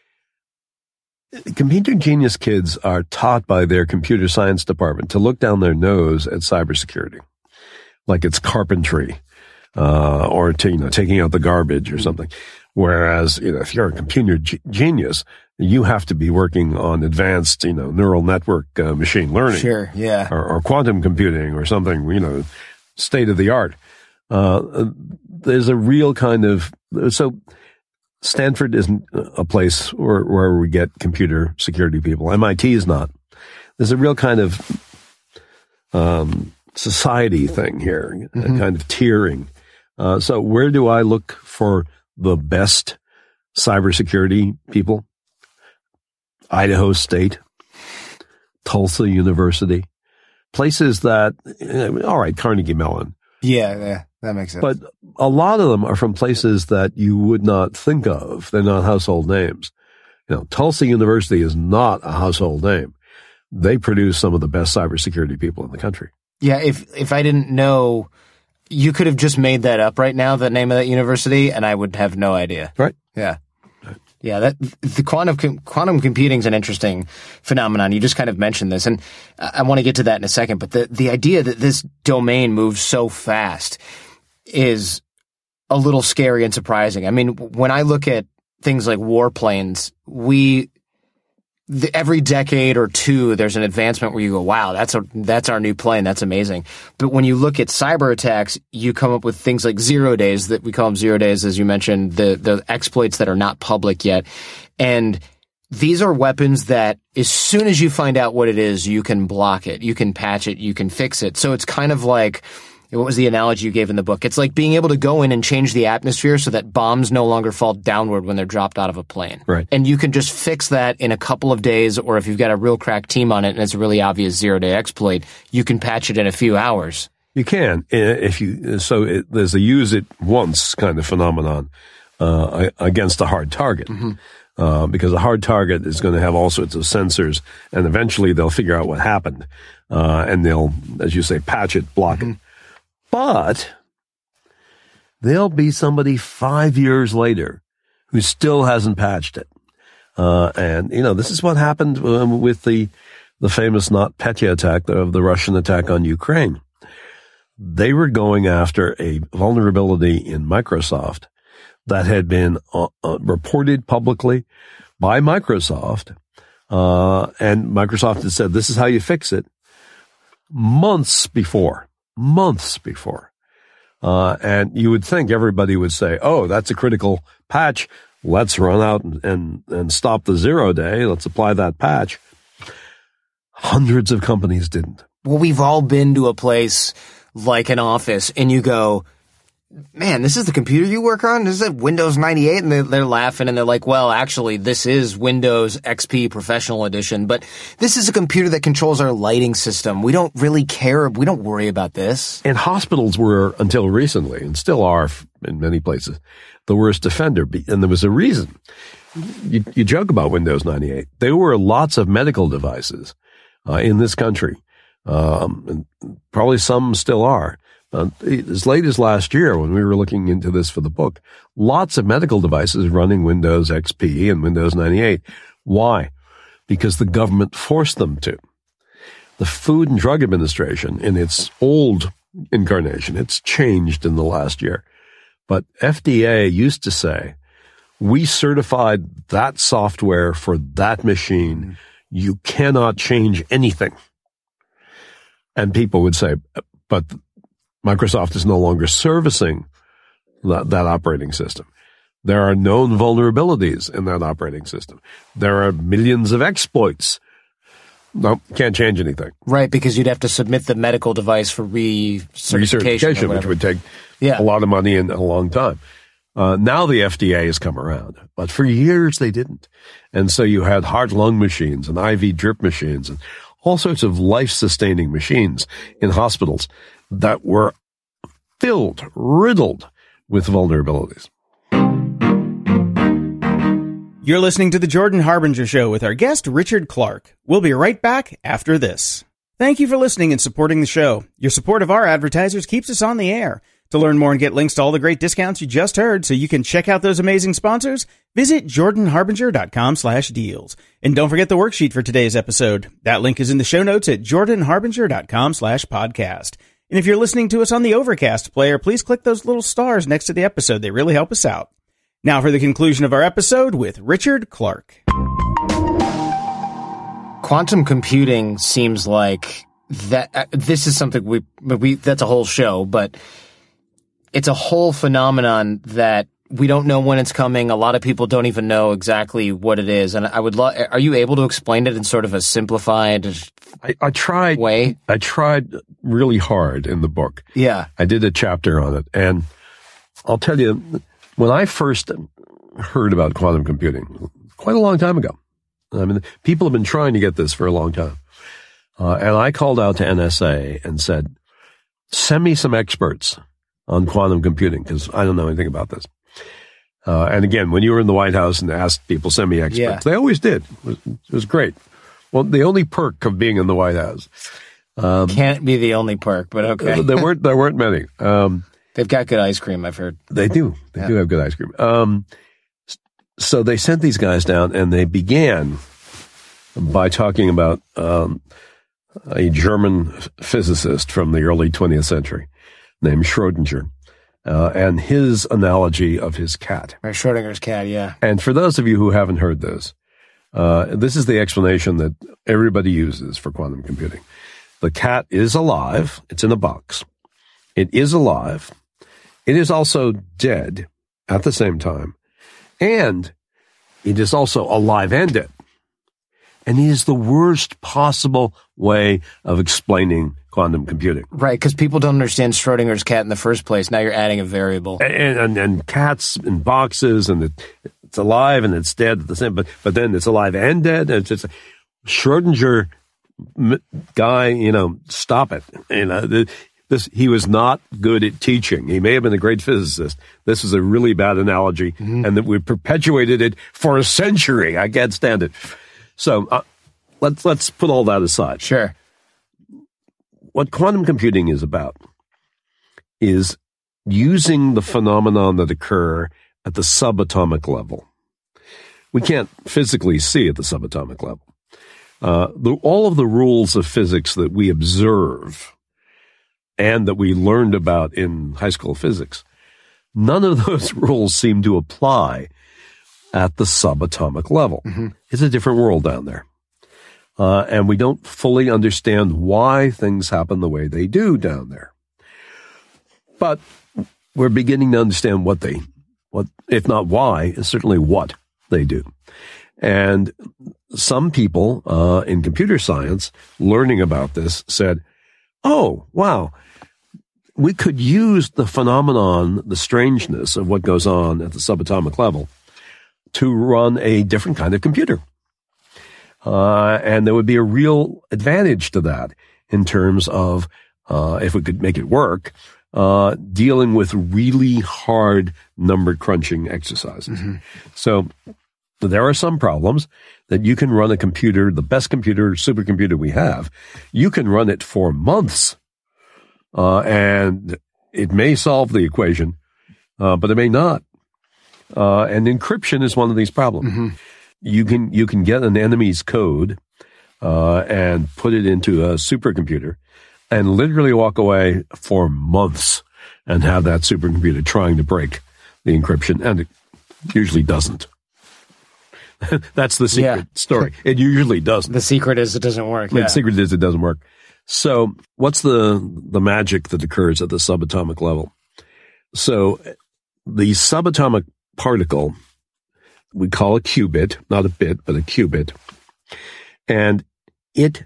Computer genius kids are taught by their computer science department to look down their nose at cybersecurity, like it's carpentry. Uh, or to, you know, taking out the garbage or something. Whereas, you know, if you're a computer g- genius, you have to be working on advanced, you know, neural network uh, machine learning. Sure, yeah. Or, or quantum computing or something, you know, state of the art. Uh, there's a real kind of, so Stanford isn't a place where, where we get computer security people. M I T is not. There's a real kind of um, society thing here, mm-hmm. a kind of tiering. Uh, so where do I look for the best cybersecurity people? Idaho State, Tulsa University, places that, all right, Carnegie Mellon. Yeah, yeah, that makes sense. But a lot of them are from places that you would not think of. They're not household names. You know, Tulsa University is not a household name. They produce some of the best cybersecurity people in the country. Yeah, if if I didn't know, you could have just made that up right now, the name of that university, and I would have no idea. Right. Yeah. Yeah, that the quantum quantum computing is an interesting phenomenon. You just kind of mentioned this, and I want to get to that in a second. But the the idea that this domain moves so fast is a little scary and surprising. I mean, when I look at things like warplanes, we the, every decade or two there's an advancement where you go, "Wow, that's a that's our new plane. That's amazing." But when you look at cyber attacks, you come up with things like zero days, that we call them zero days, as you mentioned, the the exploits that are not public yet, and these are weapons that as soon as you find out what it is, you can block it, you can patch it, you can fix it. So it's kind of like, what was the analogy you gave in the book? It's like being able to go in and change the atmosphere so that bombs no longer fall downward when they're dropped out of a plane. Right. And you can just fix that in a couple of days, or if you've got a real crack team on it and it's a really obvious zero-day exploit, you can patch it in a few hours. You can. If you so it, there's a use it once kind of phenomenon uh, against a hard target. Mm-hmm. Uh, because a hard target is going to have all sorts of sensors, and eventually they'll figure out what happened, uh, and they'll, as you say, patch it, block mm-hmm. it. But there'll be somebody five years later who still hasn't patched it. Uh, and, you know, this is what happened um, with the, the famous NotPetya attack of the Russian attack on Ukraine. They were going after a vulnerability in Microsoft that had been uh, uh, reported publicly by Microsoft. Uh, and Microsoft had said, this is how you fix it, months before. Months before. Uh, and you would think everybody would say, oh, that's a critical patch. Let's run out and, and, and stop the zero day. Let's apply that patch. Hundreds of companies didn't. Well, we've all been to a place like an office and you go, man, this is the computer you work on? This is Windows ninety-eight? And they're, they're laughing and they're like, well, actually, this is Windows X P Professional Edition, but this is a computer that controls our lighting system. We don't really care. We don't worry about this. And hospitals were, until recently, and still are in many places, the worst offender. And there was a reason. You, you joke about Windows ninety-eight. There were lots of medical devices uh, in this country, um, and probably some still are. Uh, as late as last year, when we were looking into this for the book, lots of medical devices running Windows X P and Windows ninety-eight. Why? Because the government forced them to. The Food and Drug Administration, in its old incarnation, it's changed in the last year, but F D A used to say, we certified that software for that machine. You cannot change anything. And people would say, but Microsoft is no longer servicing that, that operating system. There are known vulnerabilities in that operating system. There are millions of exploits. No, can't change anything. Right, because you'd have to submit the medical device for re-certification, Recertification, which would take yeah. a lot of money and a long time. Uh, now the F D A has come around, but for years they didn't. And so you had heart-lung machines and I V drip machines and all sorts of life-sustaining machines in hospitals that were filled, riddled with vulnerabilities. You're listening to The Jordan Harbinger Show with our guest, Richard Clark. We'll be right back after this. Thank you for listening and supporting the show. Your support of our advertisers keeps us on the air. To learn more and get links to all the great discounts you just heard so you can check out those amazing sponsors, visit jordanharbinger.com slash deals. And don't forget the worksheet for today's episode. That link is in the show notes at jordanharbinger.com slash podcast. And if you're listening to us on the Overcast player, please click those little stars next to the episode. They really help us out. Now for the conclusion of our episode with Richard Clark. Quantum computing seems like that. Uh, this is something we, we, that's a whole show, but it's a whole phenomenon that we don't know when it's coming. A lot of people don't even know exactly what it is. And I would love, are you able to explain it in sort of a simplified I, I tried, way? I tried really hard in the book. Yeah. I did a chapter on it. And I'll tell you, when I first heard about quantum computing, quite a long time ago, I mean, people have been trying to get this for a long time. Uh, and I called out to N S A and said, send me some experts on quantum computing, because I don't know anything about this. Uh, and again, when you were in the White House and asked people, send me experts, yeah. they always did. It was, it was great. Well, the only perk of being in the White House. Um, Can't be the only perk, but okay. there weren't, there weren't many. Um, They've got good ice cream, I've heard. They do. They yeah. do have good ice cream. Um, so they sent these guys down, and they began by talking about um, a German physicist from the early twentieth century named Schrödinger, uh, and his analogy of his cat. Right, Schrödinger's cat, yeah. And for those of you who haven't heard this, uh, this is the explanation that everybody uses for quantum computing. The cat is alive. It's in a box. It is alive. It is also dead at the same time. And it is also alive and dead. And it is the worst possible way of explaining quantum computing. Right, because people don't understand Schrödinger's cat in the first place. Now you're adding a variable. And, and, and cats in boxes, and it, it's alive and it's dead at the same, but, but then it's alive and dead. And it's just Schrödinger guy, you know, stop it. You know, this, he was not good at teaching. He may have been a great physicist. This is a really bad analogy, mm-hmm. and that we perpetuated it for a century. I can't stand it. So uh, let's let's put all that aside. Sure. What quantum computing is about is using the phenomenon that occur at the subatomic level. We can't physically see at the subatomic level. Uh, the, all of the rules of physics that we observe and that we learned about in high school physics, none of those rules seem to apply at the subatomic level. Mm-hmm. It's a different world down there. Uh, and we don't fully understand why things happen the way they do down there. But we're beginning to understand what they, what, if not why, certainly what they do. And some people uh, in computer science learning about this said, oh, wow, we could use the phenomenon, the strangeness of what goes on at the subatomic level to run a different kind of computer. Uh, and there would be a real advantage to that in terms of, uh, if we could make it work, uh, dealing with really hard number crunching exercises. Mm-hmm. So there are some problems that you can run a computer, the best computer, supercomputer we have. You can run it for months, uh, and it may solve the equation, uh, but it may not. Uh, and encryption is one of these problems. Mm-hmm. You can, you can get an enemy's code, uh, and put it into a supercomputer and literally walk away for months and have that supercomputer trying to break the encryption, and it usually doesn't. That's the secret yeah. story. It usually doesn't. The secret is it doesn't work. The yeah. secret is it doesn't work. So what's the, the magic that occurs at the subatomic level? So the subatomic particle, we call a qubit, not a bit, but a qubit. And it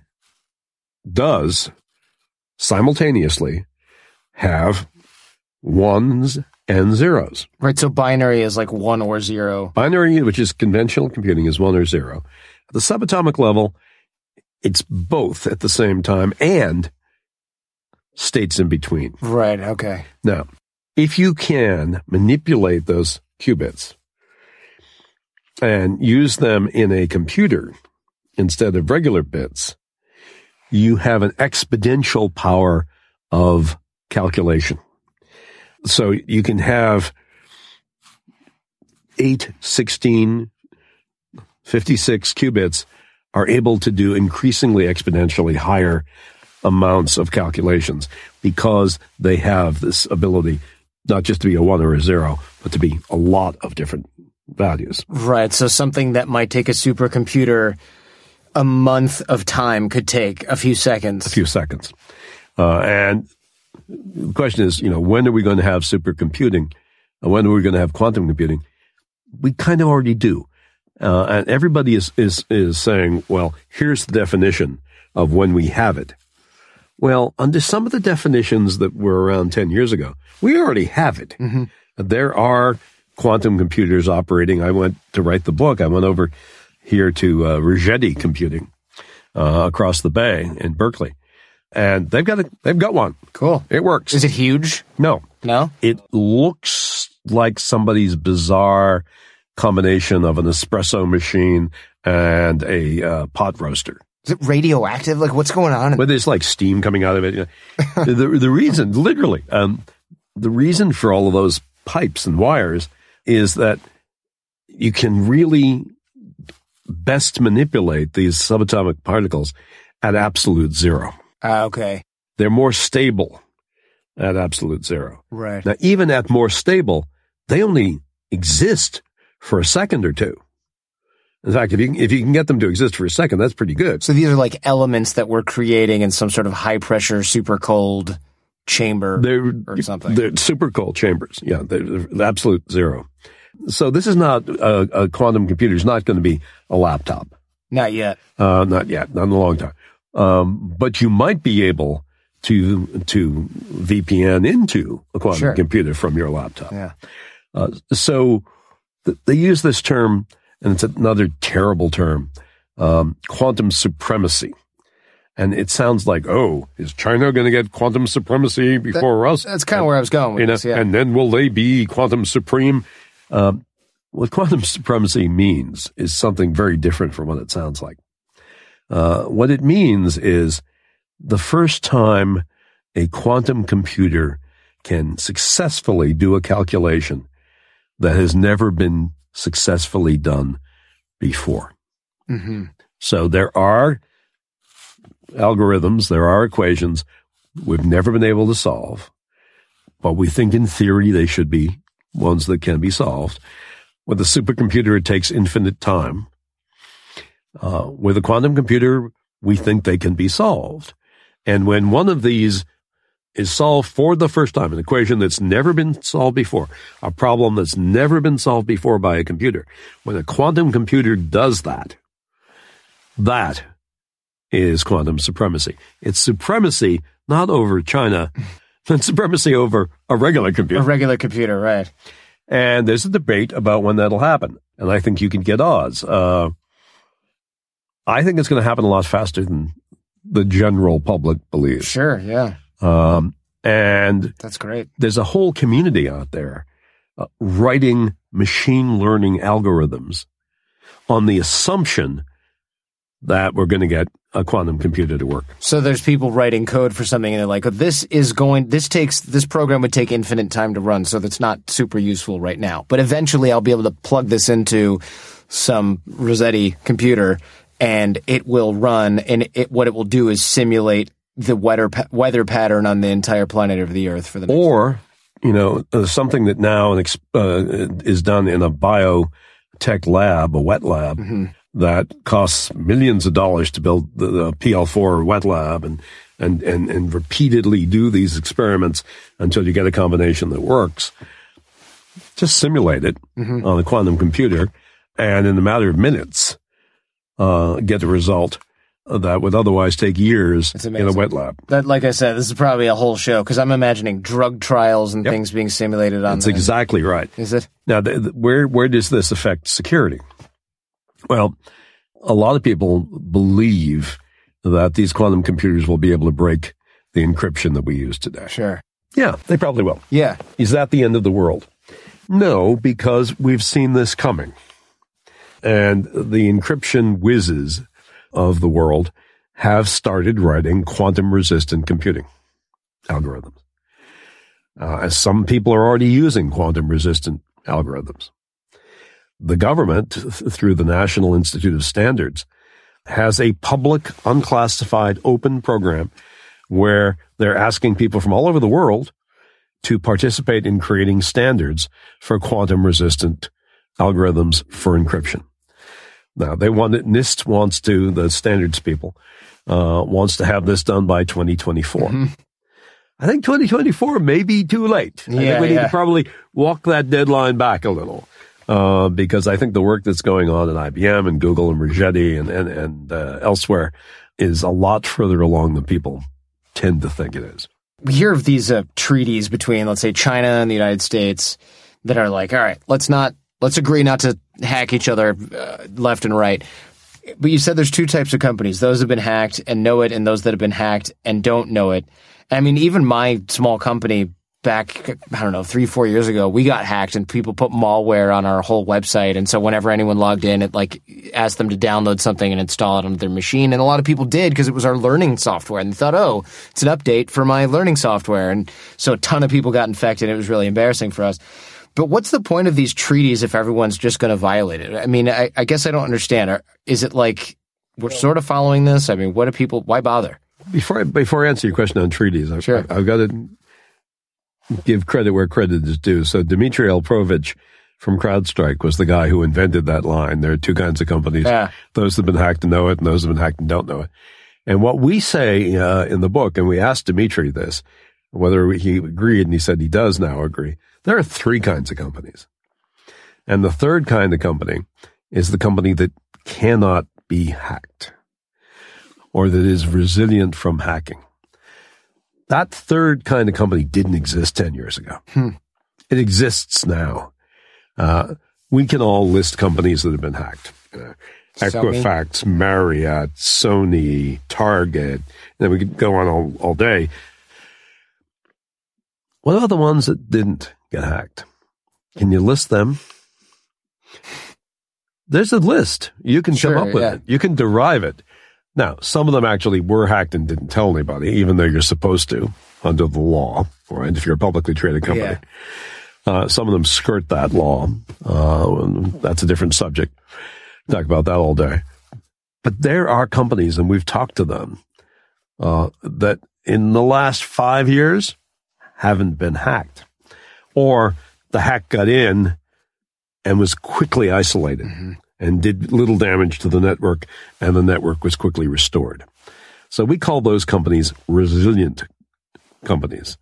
does simultaneously have ones and zeros. Right, so binary is like one or zero. Binary, which is conventional computing, is one or zero. At the subatomic level, it's both at the same time and states in between. Right, okay. Now, if you can manipulate those qubits and use them in a computer instead of regular bits, you have an exponential power of calculation. So you can have eight, sixteen, fifty-six qubits are able to do increasingly exponentially higher amounts of calculations because they have this ability not just to be a one or a zero, but to be a lot of different values. Right. So something that might take a supercomputer a month of time could take a few seconds. A few seconds. Uh, and the question is, you know, when are we going to have supercomputing when are we going to have quantum computing? We kind of already do. Uh, and everybody is, is, is saying, well, here's the definition of when we have it. Well, under some of the definitions that were around ten years ago, we already have it. Mm-hmm. There are quantum computers operating. I went to write the book. I went over here to uh, Rigetti Computing uh, across the bay in Berkeley. And they've got a, they've got one. Cool. It works. Is it huge? No. No? It looks like somebody's bizarre combination of an espresso machine and a uh, pot roaster. Is it radioactive? Like, what's going on? Well, there's like steam coming out of it. You know. the, the reason, literally, um, the reason for all of those pipes and wires is that you can really best manipulate these subatomic particles at absolute zero. Uh, okay. They're more stable at absolute zero. Right. Now, even at more stable, they only exist for a second or two. In fact, if you, if you can get them to exist for a second, that's pretty good. So these are like elements that we're creating in some sort of high pressure, super cold chamber they're, or something. They're super cold chambers. Yeah, they're, they're absolute zero. So this is not a, a quantum computer. It's not going to be a laptop. Not yet. Uh, not yet. Not in a long time. Um, but you might be able to to V P N into a quantum sure. computer from your laptop. Yeah. Uh, so th- they use this term, and it's another terrible term, um, quantum supremacy. And it sounds like, oh, is China going to get quantum supremacy before that, us? That's kind of where I was going with you know, this, yeah. And then will they be quantum supreme? Um, what quantum supremacy means is something very different from what it sounds like. Uh, what it means is the first time a quantum computer can successfully do a calculation that has never been successfully done before. Mm-hmm. So there are algorithms, there are equations we've never been able to solve, but we think in theory they should be ones that can be solved. With a supercomputer, it takes infinite time. Uh, with a quantum computer, we think they can be solved. And when one of these is solved for the first time, an equation that's never been solved before, a problem that's never been solved before by a computer, when a quantum computer does that, that is quantum supremacy. It's supremacy not over China, but supremacy over a regular computer. A regular computer, right. And there's a debate about when that'll happen. And I think you can get odds. Uh, I think it's going to happen a lot faster than the general public believes. Sure, yeah. Um, and that's great. There's a whole community out there uh, writing machine learning algorithms on the assumption that we're going to get a quantum computer to work. So there's people writing code for something and they're like, oh, this is going, this takes, this program would take infinite time to run, so that's not super useful right now. But eventually I'll be able to plug this into some Rigetti computer and it will run, and it, what it will do is simulate the weather weather pattern on the entire planet of the Earth for the next Or, you know, uh, something that now uh, is done in a biotech lab, a wet lab, mm-hmm. that costs millions of dollars to build the, the P L four wet lab and, and, and, and repeatedly do these experiments until you get a combination that works. Just simulate it mm-hmm. on a quantum computer, and in a matter of minutes, uh, get a result that would otherwise take years in a wet lab. That, like I said, this is probably a whole show, because I'm imagining drug trials and yep. things being simulated on That's the, exactly right. Is it? Now, the, the, where where does this affect security? Well, a lot of people believe that these quantum computers will be able to break the encryption that we use today. Sure. Yeah, they probably will. Yeah. Is that the end of the world? No, because we've seen this coming. And the encryption whizzes of the world have started writing quantum-resistant computing algorithms. Uh, as some people are already using quantum-resistant algorithms. The government, th- through the National Institute of Standards, has a public, unclassified, open program where they're asking people from all over the world to participate in creating standards for quantum-resistant algorithms for encryption. Now, they want it, NIST wants to, the standards people, uh, wants to have this done by twenty twenty-four. Mm-hmm. I think twenty twenty-four may be too late. I Yeah, think we need yeah. to probably walk that deadline back a little. Uh, because I think the work that's going on at I B M and Google and Rigetti and, and, and uh, elsewhere is a lot further along than people tend to think it is. We hear of these uh, treaties between, let's say, China and the United States that are like, all right, let's not, let's agree not to hack each other uh, left and right. But you said there's two types of companies, those that have been hacked and know it and those that have been hacked and don't know it. I mean, even my small company back, I don't know, three, four years ago, we got hacked and people put malware on our whole website. And so whenever anyone logged in, it like asked them to download something and install it on their machine. And a lot of people did because it was our learning software. And they thought, oh, it's an update for my learning software. And so a ton of people got infected. It was really embarrassing for us. But what's the point of these treaties if everyone's just going to violate it? I mean, I, I guess I don't understand. Are, is it like we're sort of following this? I mean, what do people, why bother? Before I, before I answer your question on treaties, I've, Sure. I've got to give credit where credit is due. So Dmitry Elprovich from CrowdStrike was the guy who invented that line. There are two kinds of companies, Yeah. those that have been hacked and know it, and those that have been hacked and don't know it. And what we say uh, in the book, and we asked Dmitry this, whether he agreed, and he said he does now agree, there are three kinds of companies. And the third kind of company is the company that cannot be hacked or that is resilient from hacking. That third kind of company didn't exist ten years ago. Hmm. It exists now. Uh, we can all list companies that have been hacked. Uh, Sony. Equifax, Marriott, Sony, Target, and then we could go on all, all day. What about the ones that didn't get hacked? Can you list them? There's a list. You can Sure, come up with yeah. it. You can derive it. Now, some of them actually were hacked and didn't tell anybody, even though you're supposed to under the law, right? If you're a publicly traded company. Yeah. Uh, some of them skirt that law. Uh, that's a different subject. Talk about that all day. But there are companies, and we've talked to them, uh, that in the last five years haven't been hacked. Or the hack got in and was quickly isolated. Mm-hmm. And did little damage to the network, and the network was quickly restored. So we call those companies resilient companies.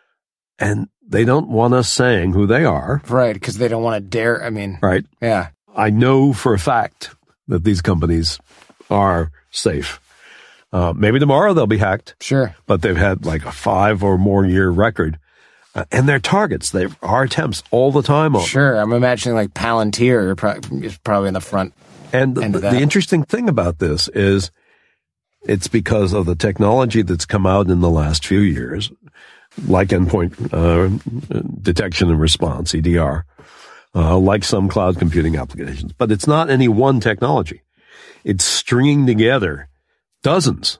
And they don't want us saying who they are. Right, because they don't want to dare, I mean. Right? Yeah. I know for a fact that these companies are safe. Uh, maybe tomorrow they'll be hacked. Sure. But they've had like a five or more year record. Uh, and they're targets. They are attempts all the time on. Sure. I'm imagining like Palantir is probably in the front. And the, the interesting thing about this is it's because of the technology that's come out in the last few years, like endpoint uh, detection and response, E D R, uh, like some cloud computing applications. But it's not any one technology. It's stringing together dozens,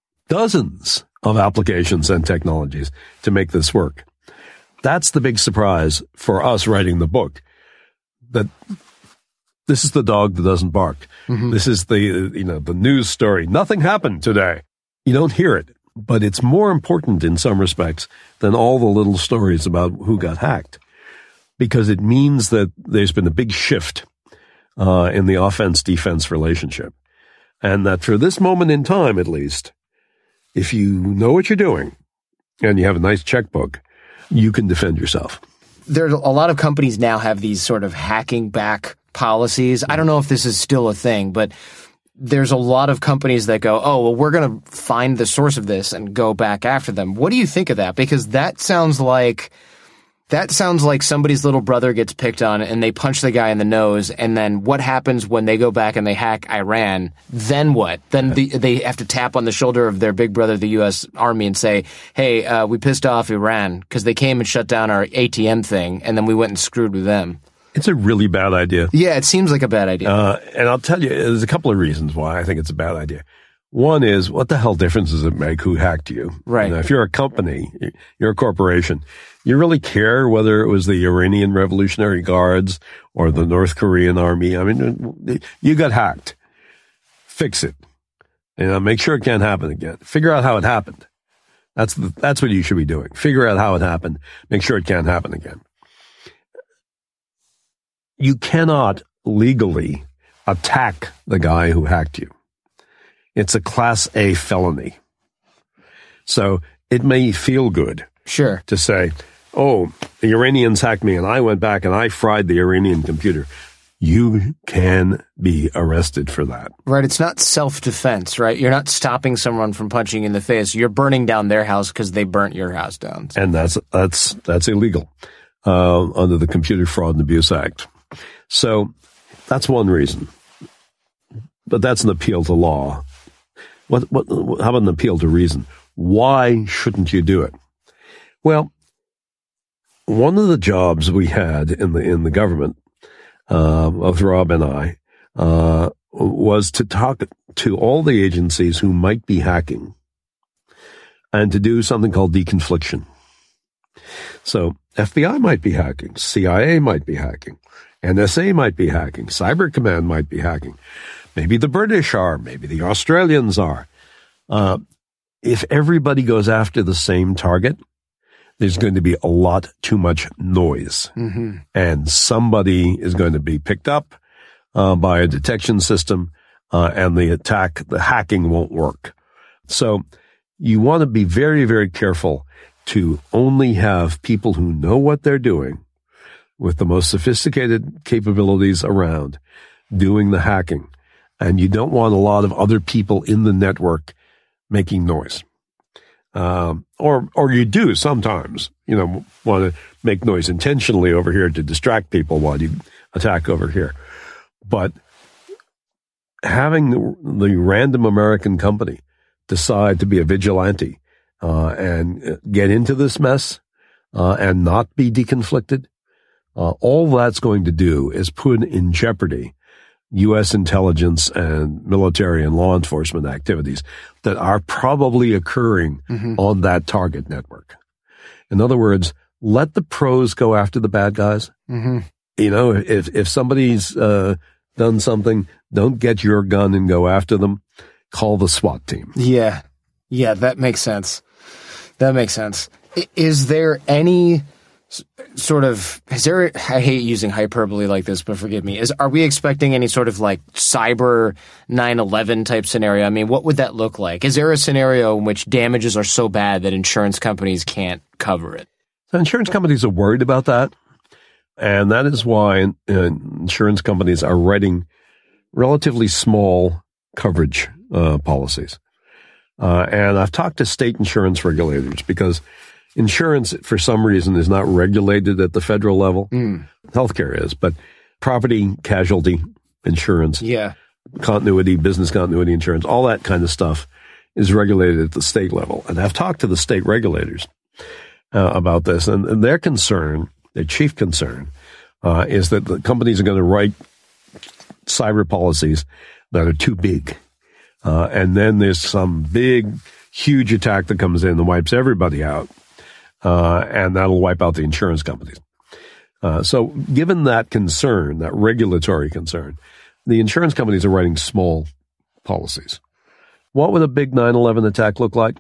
dozens of applications and technologies to make this work. That's the big surprise for us writing the book, that this is the dog that doesn't bark. Mm-hmm. This is the, you know, the news story. Nothing happened today. You don't hear it, but it's more important in some respects than all the little stories about who got hacked, because it means that there's been a big shift uh, in the offense-defense relationship. And that for this moment in time, at least, if you know what you're doing and you have a nice checkbook, you can defend yourself. There, a lot of companies now have these sort of hacking back policies. I don't know if this is still a thing, but there's a lot of companies that go, oh, well, we're going to find the source of this and go back after them. What do you think of that? Because that sounds like that sounds like somebody's little brother gets picked on and they punch the guy in the nose. And then what happens when they go back and they hack Iran? Then what? Then the, they have to tap on the shoulder of their big brother, the U S Army, and say, hey, uh, we pissed off Iran because they came and shut down our A T M thing. And then we went and screwed with them. It's a really bad idea. Yeah, it seems like a bad idea. Uh, and I'll tell you, there's a couple of reasons why I think it's a bad idea. One is, what the hell difference does it make who hacked you? Right. You know, if you're a company, you're a corporation, you really care whether it was the Iranian Revolutionary Guards or the North Korean Army? I mean, you got hacked. Fix it. You know, make sure it can't happen again. Figure out how it happened. That's the, that's what you should be doing. Figure out how it happened. Make sure it can't happen again. You cannot legally attack the guy who hacked you. It's a Class A felony. So it may feel good. Sure. To say, oh, the Iranians hacked me and I went back and I fried the Iranian computer. You can be arrested for that. Right. It's not self-defense, right? You're not stopping someone from punching you in the face. You're burning down their house because they burnt your house down. And that's that's that's illegal uh, under the Computer Fraud and Abuse Act. So that's one reason. But that's an appeal to law. What, what, how about an appeal to reason? Why shouldn't you do it? Well, one of the jobs we had in the in the government, uh, of Rob and I, uh, was to talk to all the agencies who might be hacking and to do something called deconfliction. So F B I might be hacking, C I A might be hacking, N S A might be hacking, Cyber Command might be hacking. Maybe the British are, maybe the Australians are. Uh, if everybody goes after the same target, there's going to be a lot too much noise. Mm-hmm. And somebody is going to be picked up uh, by a detection system, uh, and the attack, the hacking won't work. So you want to be very, very careful to only have people who know what they're doing with the most sophisticated capabilities around doing the hacking. And you don't want a lot of other people in the network making noise. Um, or, or you do sometimes, you know, want to make noise intentionally over here to distract people while you attack over here. But having the, the random American company decide to be a vigilante, uh, and get into this mess, uh, and not be deconflicted, uh, all that's going to do is put in jeopardy U S intelligence and military and law enforcement activities that are probably occurring mm-hmm. on that target network. In other words, let the pros go after the bad guys. Mm-hmm. You know, if, if somebody's, uh, done something, don't get your gun and go after them. Call the SWAT team. Yeah. Yeah, that makes sense. That makes sense. Is there any sort of, is there, I hate using hyperbole like this, but forgive me, is, are we expecting any sort of like cyber nine eleven type scenario? I mean, what would that look like? Is there a scenario in which damages are so bad that insurance companies can't cover it? So insurance companies are worried about that. And that is why uh, insurance companies are writing relatively small coverage uh, policies. Uh, and I've talked to state insurance regulators because insurance, for some reason, is not regulated at the federal level. Mm. Healthcare is, but property casualty insurance, yeah, continuity, business continuity insurance, all that kind of stuff is regulated at the state level. And I've talked to the state regulators uh, about this, and, and their concern, their chief concern, uh, is that the companies are going to write cyber policies that are too big. Uh, and then there's some big, huge attack that comes in and wipes everybody out. Uh, and that'll wipe out the insurance companies. Uh, so given that concern, that regulatory concern, the insurance companies are writing small policies. What would a big nine eleven attack look like?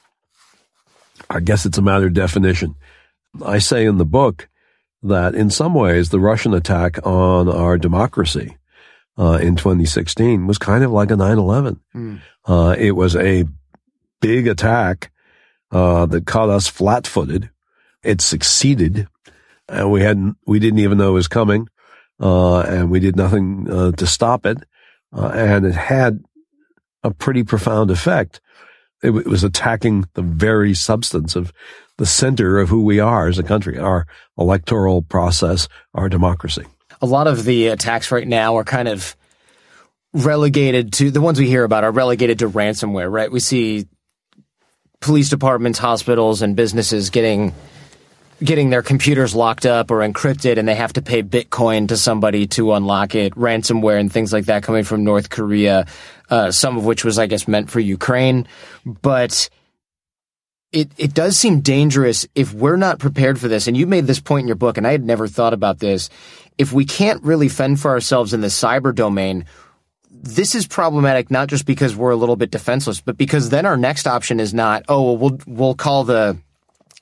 I guess it's a matter of definition. I say in the book that in some ways the Russian attack on our democracy uh, in twenty sixteen was kind of like a nine eleven. Mm. Uh, it was a big attack Uh, that caught us flat-footed. It succeeded, and we hadn't, we didn't even know it was coming, uh, and we did nothing uh, to stop it, uh, and it had a pretty profound effect. It, it was attacking the very substance of the center of who we are as a country, our electoral process, our democracy. A lot of the attacks right now are kind of relegated to, the ones we hear about are relegated to ransomware, right? We see police departments, hospitals, and businesses getting getting their computers locked up or encrypted, and they have to pay Bitcoin to somebody to unlock it, ransomware and things like that coming from North Korea, uh, some of which was, I guess, meant for Ukraine. But it, it does seem dangerous if we're not prepared for this. And you made this point in your book, and I had never thought about this. If we can't really fend for ourselves in the cyber domain, this is problematic not just because we're a little bit defenseless, but because then our next option is not, oh, well, we'll we'll call the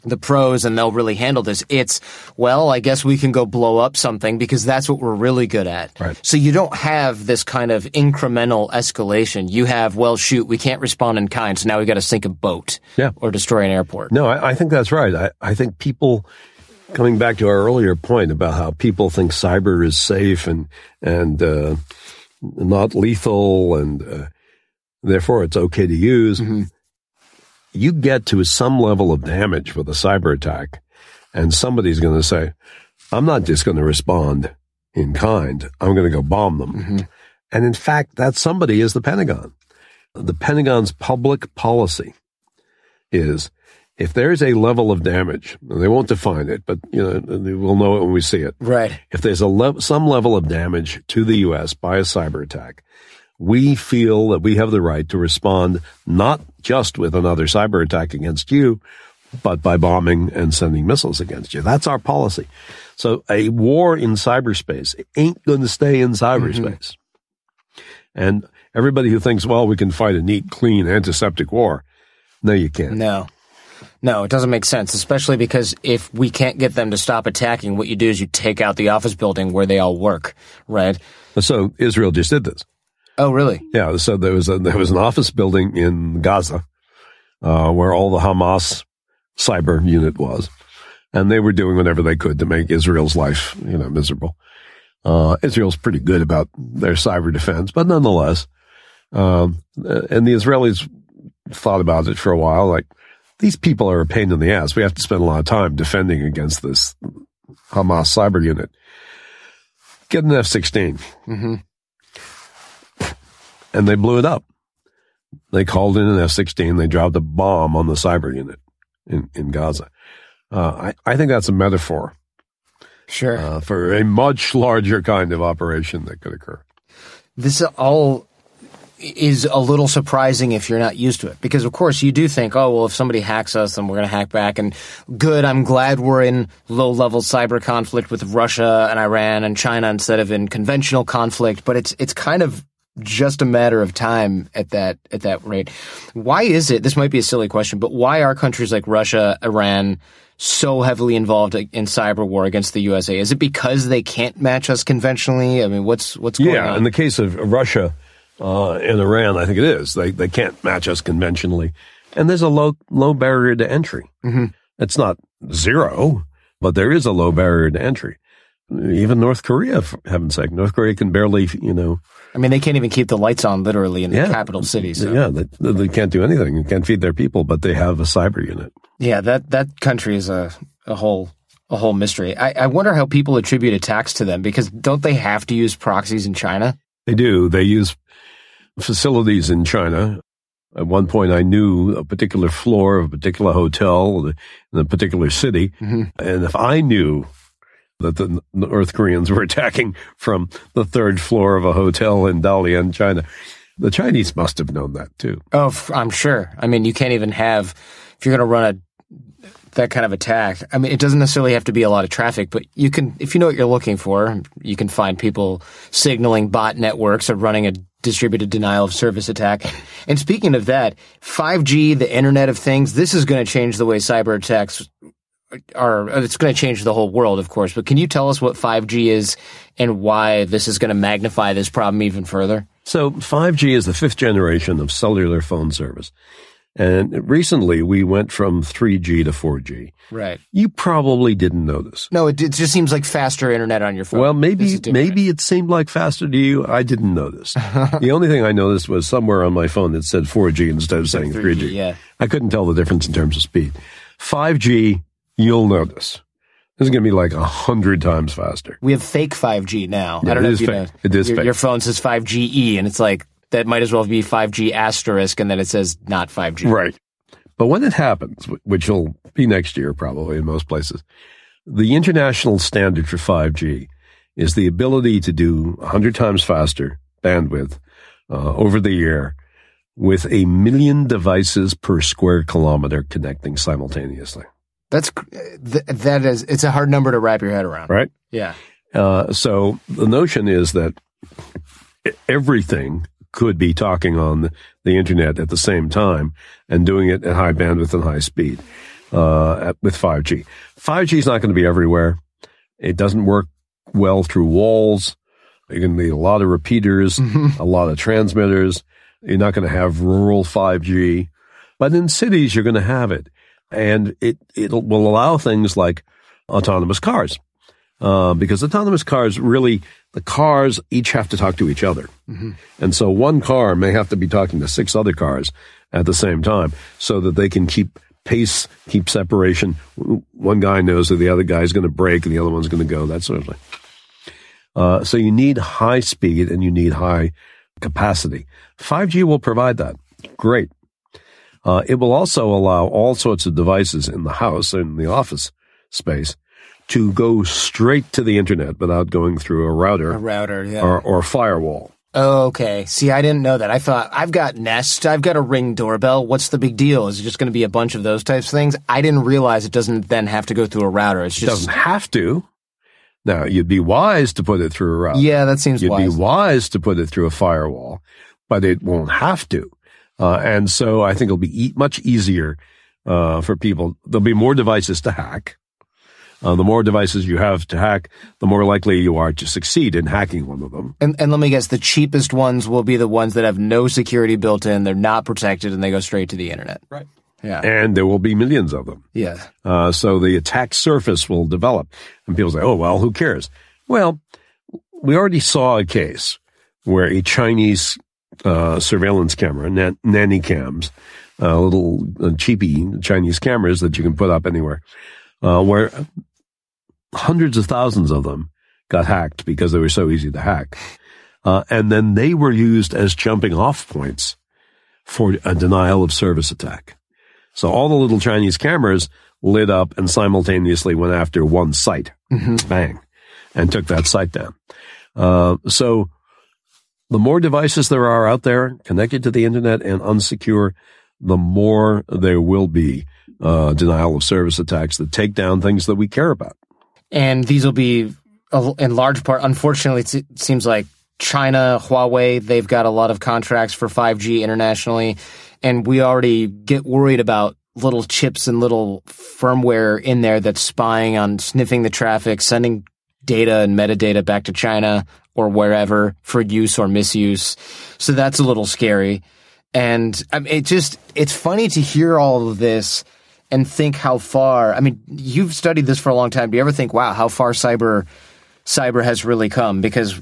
the pros and they'll really handle this. It's, well, I guess we can go blow up something because that's what we're really good at. Right. So you don't have this kind of incremental escalation. You have, well, shoot, we can't respond in kind, so now we got to sink a boat yeah. or destroy an airport. No, I, I think that's right. I, I think people, coming back to our earlier point about how people think cyber is safe and, and, uh, not lethal and, uh, therefore it's okay to use. Mm-hmm. You get to some level of damage with a cyber attack, and somebody's going to say, I'm not just going to respond in kind. I'm going to go bomb them. Mm-hmm. And in fact, that somebody is the Pentagon. The Pentagon's public policy is if there's a level of damage, and they won't define it, but you know, we'll know it when we see it. Right. If there's a le- some level of damage to the U S by a cyber attack, we feel that we have the right to respond not just with another cyber attack against you, but by bombing and sending missiles against you. That's our policy. So a war in cyberspace ain't going to stay in cyberspace. Mm-hmm. And everybody who thinks, well, we can fight a neat, clean, antiseptic war, no, you can't. No. No, it doesn't make sense, especially because if we can't get them to stop attacking, what you do is you take out the office building where they all work, right? So Israel just did this. Oh, really? Yeah. So there was a, there was an office building in Gaza, uh, where all the Hamas cyber unit was, and they were doing whatever they could to make Israel's life, you know, miserable. Uh, Israel's pretty good about their cyber defense, but nonetheless, um, and the Israelis thought about it for a while, like, these people are a pain in the ass. We have to spend a lot of time defending against this Hamas cyber unit. Get an F sixteen. Mm-hmm. And they blew it up. They called in an F sixteen. They dropped a bomb on the cyber unit in, in Gaza. Uh, I, I think that's a metaphor. Sure. Uh, for a much larger kind of operation that could occur. This all is a little surprising if you're not used to it. Because, of course, you do think, oh, well, if somebody hacks us, then we're going to hack back. And good, I'm glad we're in low-level cyber conflict with Russia and Iran and China instead of in conventional conflict. But it's it's kind of just a matter of time at that at that rate. Why is it, this might be a silly question, but why are countries like Russia, Iran so heavily involved in cyber war against the U S A? Is it because they can't match us conventionally? I mean, what's what's going yeah, on? In the case of Russia uh, and Iran, I think it is. They they can't match us conventionally. And there's a low low barrier to entry. Mm-hmm. It's not zero, but there is a low barrier to entry. Even North Korea, for heaven's sake, North Korea can barely, you know. I mean, they can't even keep the lights on literally in yeah, the capital city. So. Yeah, they, they can't do anything. They can't feed their people, but they have a cyber unit. Yeah, that, that country is a, a whole a whole mystery. I, I wonder how people attribute attacks to them, because don't they have to use proxies in China? They do. They use facilities in China. At one point, I knew a particular floor of a particular hotel in a particular city, mm-hmm. and if I knew that the North Koreans were attacking from the third floor of a hotel in Dalian, China, the Chinese must have known that too. Oh, I'm sure. I mean, you can't even have, if you're going to run a that kind of attack. I mean, it doesn't necessarily have to be a lot of traffic, but you can, if you know what you're looking for, you can find people signaling bot networks or running a distributed denial of service attack. And speaking of that, five G, the Internet of Things, this is going to change the way cyber attacks are. It's going to change the whole world, of course. But can you tell us what five G is and why this is going to magnify this problem even further? So five G is the fifth generation of cellular phone service. And recently we went from three G to four G. Right. You probably didn't know this. No, it, it just seems like faster internet on your phone. Well, maybe maybe it seemed like faster to you. I didn't notice. The only thing I noticed was somewhere on my phone that said four G instead of saying three G. Yeah. I couldn't tell the difference in terms of speed. five G, you'll notice. This is going to be like a hundred times faster. We have fake five G now. Yeah, I don't it know is if you fake. know. It is your, fake. Your phone says five G E, and it's like, that might as well be five G asterisk, and then it says not five G. Right. But when it happens, which will be next year probably in most places, the international standard for five G is the ability to do a hundred times faster bandwidth uh, over the air with a million devices per square kilometer connecting simultaneously. That's th- that is it's a hard number to wrap your head around. Right? Yeah. Uh, so the notion is that everything could be talking on the internet at the same time and doing it at high bandwidth and high speed. uh, with five G. five G is not going to be everywhere. It doesn't work well through walls. You're going to need a lot of repeaters, mm-hmm. a lot of transmitters. You're not going to have rural five G. But in cities, you're going to have it. And it it will allow things like autonomous cars. Uh, because autonomous cars really, the cars each have to talk to each other. Mm-hmm. And so one car may have to be talking to six other cars at the same time so that they can keep pace, keep separation. One guy knows that the other guy is going to brake and the other one's going to go, that sort of thing. Uh, so you need high speed and you need high capacity. five G will provide that. Great. Uh, it will also allow all sorts of devices in the house and the office space to go straight to the internet without going through a router, a router, yeah. or, or firewall. Oh, okay. See, I didn't know that. I thought, I've got Nest, I've got a Ring doorbell. What's the big deal? Is it just going to be a bunch of those types of things? I didn't realize it doesn't then have to go through a router. It's just... It doesn't have to. Now, you'd be wise to put it through a router. Yeah, that seems you'd wise. You'd be wise to put it through a firewall, but it won't have to. Uh, and so I think it'll be e- much easier uh, for people. There'll be more devices to hack. Uh, the more devices you have to hack, the more likely you are to succeed in hacking one of them. And, and let me guess, the cheapest ones will be the ones that have no security built in, they're not protected, and they go straight to the internet. Right. Yeah. And there will be millions of them. Yeah. Uh, so the attack surface will develop. And people say, oh, well, who cares? Well, we already saw a case where a Chinese uh, surveillance camera, nan- nanny cams, uh, little uh, cheapy Chinese cameras that you can put up anywhere, uh, where hundreds of thousands of them got hacked because they were so easy to hack. Uh, and then they were used as jumping off points for a denial of service attack. So all the little Chinese cameras lit up and simultaneously went after one site, mm-hmm. bang, and took that site down. Uh, so the more devices there are out there connected to the internet and unsecure, the more there will be uh, denial of service attacks that take down things that we care about. And these will be, in large part, unfortunately, it seems like China, Huawei, they've got a lot of contracts for five G internationally, and we already get worried about little chips and little firmware in there that's spying on sniffing the traffic, sending data and metadata back to China or wherever for use or misuse. So that's a little scary. And I mean, it just, it's funny to hear all of this and think how far, I mean, you've studied this for a long time. Do you ever think, wow, how far cyber, cyber has really come? Because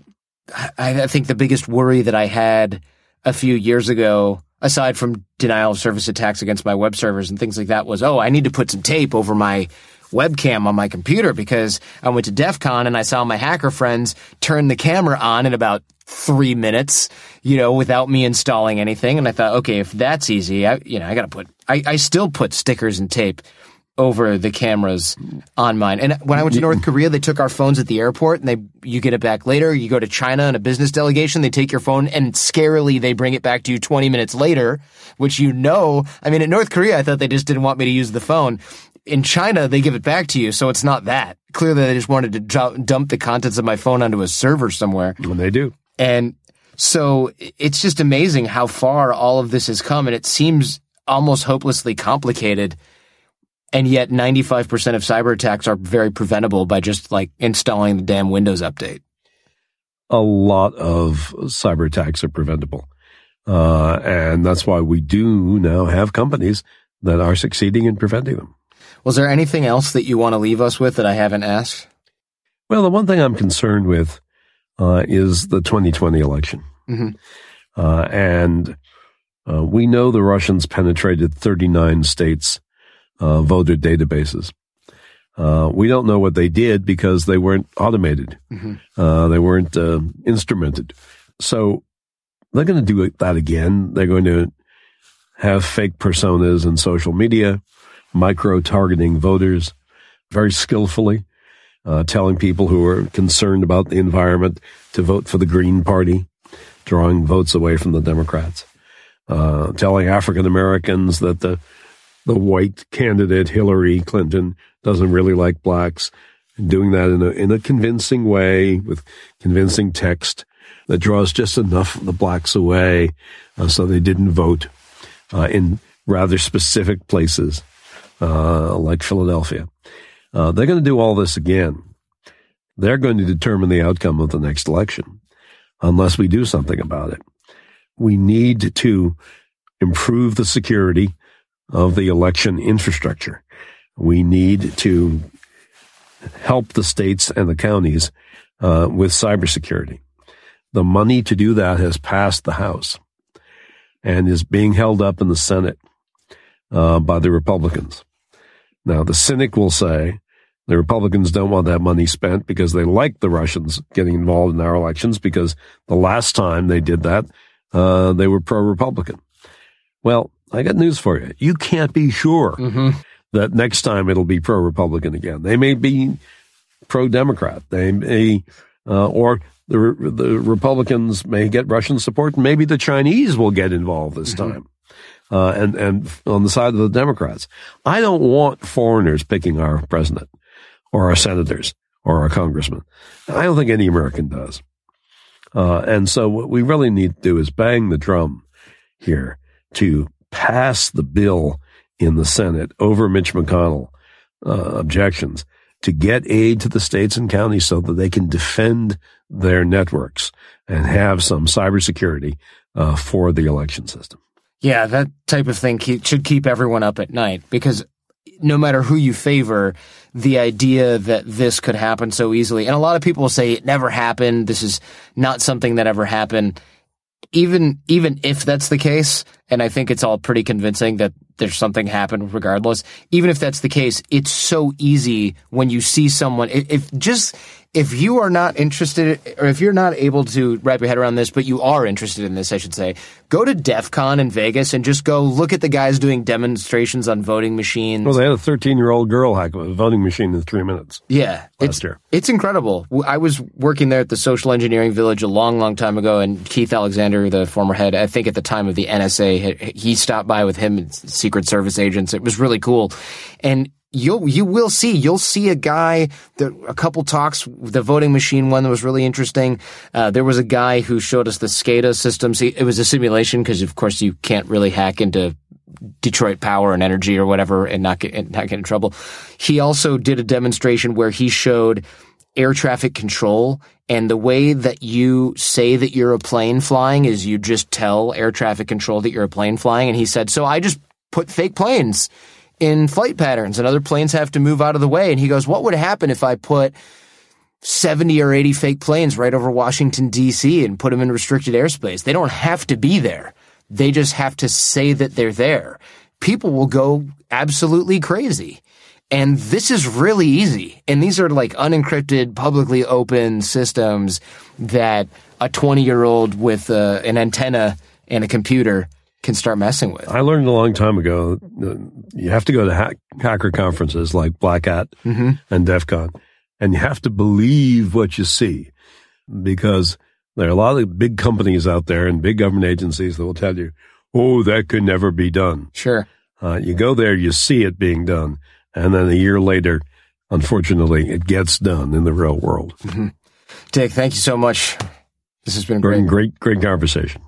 I, I think the biggest worry that I had a few years ago, aside from denial of service attacks against my web servers and things like that, was, oh, I need to put some tape over my webcam on my computer because I went to DEF CON and I saw my hacker friends turn the camera on in about three minutes, you know, without me installing anything. And I thought, okay, if that's easy, I, you know, I got to put, I, I still put stickers and tape over the cameras on mine. And when I went to North Korea, they took our phones at the airport and they, you get it back later. You go to China in a business delegation, they take your phone and scarily they bring it back to you twenty minutes later, which you know, I mean, at North Korea, I thought they just didn't want me to use the phone. In China, they give it back to you, so it's not that. Clearly, they just wanted to ju- dump the contents of my phone onto a server somewhere. When they do. And so it's just amazing how far all of this has come, and it seems almost hopelessly complicated. And yet ninety-five percent of cyber attacks are very preventable by just like installing the damn Windows update. A lot of cyber attacks are preventable. Uh, and that's why we do now have companies that are succeeding in preventing them. Was there anything else that you want to leave us with that I haven't asked? Well, the one thing I'm concerned with uh, is the twenty twenty election. Mm-hmm. Uh, and uh, we know the Russians penetrated thirty-nine states' uh, voter databases. Uh, we don't know what they did because they weren't automated. Mm-hmm. Uh, they weren't uh, instrumented. So they're going to do that again. They're going to have fake personas in social media, micro-targeting voters very skillfully, uh, telling people who are concerned about the environment to vote for the Green Party, drawing votes away from the Democrats, uh, telling African Americans that the the white candidate Hillary Clinton doesn't really like blacks, and doing that in a in a convincing way with convincing text that draws just enough of the blacks away uh, so they didn't vote uh, in rather specific places. uh, like Philadelphia. Uh, they're going to do all this again. They're going to determine the outcome of the next election unless we do something about it. We need to improve the security of the election infrastructure. We need to help the states and the counties uh, with cybersecurity. The money to do that has passed the House and is being held up in the Senate uh, by the Republicans. Now, the cynic will say the Republicans don't want that money spent because they like the Russians getting involved in our elections, because the last time they did that, uh, they were pro-Republican. Well, I got news for you. You can't be sure mm-hmm. that next time it'll be pro-Republican again. They may be pro-Democrat. They may, uh, or the the Republicans may get Russian support, and maybe the Chinese will get involved this mm-hmm. time. Uh, and, and on the side of the Democrats. I don't want foreigners picking our president or our senators or our congressmen. I don't think any American does. Uh, and so what we really need to do is bang the drum here to pass the bill in the Senate over Mitch McConnell, uh, objections, to get aid to the states and counties so that they can defend their networks and have some cybersecurity, uh, for the election system. Yeah, that type of thing keep, should keep everyone up at night, because no matter who you favor, the idea that this could happen so easily, and a lot of people will say it never happened, this is not something that ever happened. Even even if that's the case, and I think it's all pretty convincing that there's something happened regardless, even if that's the case, it's so easy when you see someone, if, if just, if you are not interested, or if you're not able to wrap your head around this, but you are interested in this, I should say, go to DEF CON in Vegas and just go look at the guys doing demonstrations on voting machines. Well, they had a thirteen-year-old girl hack a voting machine in three minutes. Yeah. Last it's, year. It's incredible. I was working there at the Social Engineering Village a long, long time ago, and Keith Alexander, the former head, I think at the time of the N S A, he stopped by with him and Secret Service agents. It was really cool. And You'll, you will see, you'll see a guy, that, a couple talks, the voting machine one that was really interesting. Uh, there was a guy who showed us the SCADA systems. It was a simulation because, of course, you can't really hack into Detroit Power and Energy or whatever and not get, and not get in trouble. He also did a demonstration where he showed air traffic control, and the way that you say that you're a plane flying is you just tell air traffic control that you're a plane flying. And he said, so I just put fake planes in flight patterns, and other planes have to move out of the way. And he goes, what would happen if I put seventy or eighty fake planes right over Washington, D C and put them in restricted airspace? They don't have to be there. They just have to say that they're there. People will go absolutely crazy. And this is really easy. And these are like unencrypted, publicly open systems that a twenty-year-old with uh, an antenna and a computer can start messing with. I learned a long time ago, uh, you have to go to hack, hacker conferences like Black Hat mm-hmm. and DEF CON, and you have to believe what you see, because there are a lot of big companies out there and big government agencies that will tell you, oh, that could never be done. Sure. Uh, you go there, you see it being done, and then a year later, unfortunately, it gets done in the real world. Mm-hmm. Dick, thank you so much. This has been great. Great, great conversation.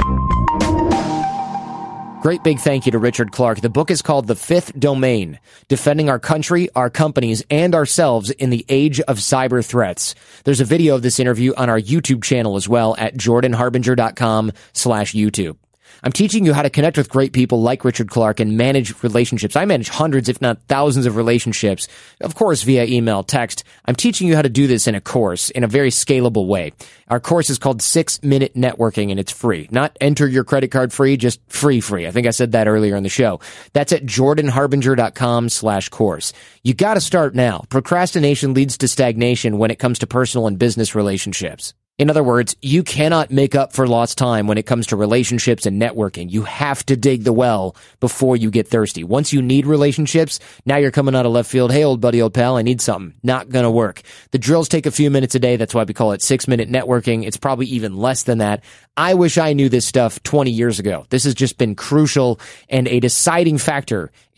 Great big thank you to Richard Clarke. The book is called The Fifth Domain, Defending Our Country, Our Companies, and Ourselves in the Age of Cyber Threats. There's a video of this interview on our YouTube channel as well at jordan harbinger dot com slash YouTube. I'm teaching you how to connect with great people like Richard Clarke and manage relationships. I manage hundreds, if not thousands of relationships, of course, via email, text. I'm teaching you how to do this in a course in a very scalable way. Our course is called Six Minute Networking, and it's free. Not enter your credit card free, just free free. I think I said that earlier in the show. That's at jordan harbinger dot com slash course. You got to start now. Procrastination leads to stagnation when it comes to personal and business relationships. In other words, you cannot make up for lost time when it comes to relationships and networking. You have to dig the well before you get thirsty. Once you need relationships, now you're coming out of left field. Hey, old buddy, old pal, I need something. Not gonna work. The drills take a few minutes a day. That's why we call it six-minute networking. It's probably even less than that. I wish I knew this stuff twenty years ago. This has just been crucial and a deciding factor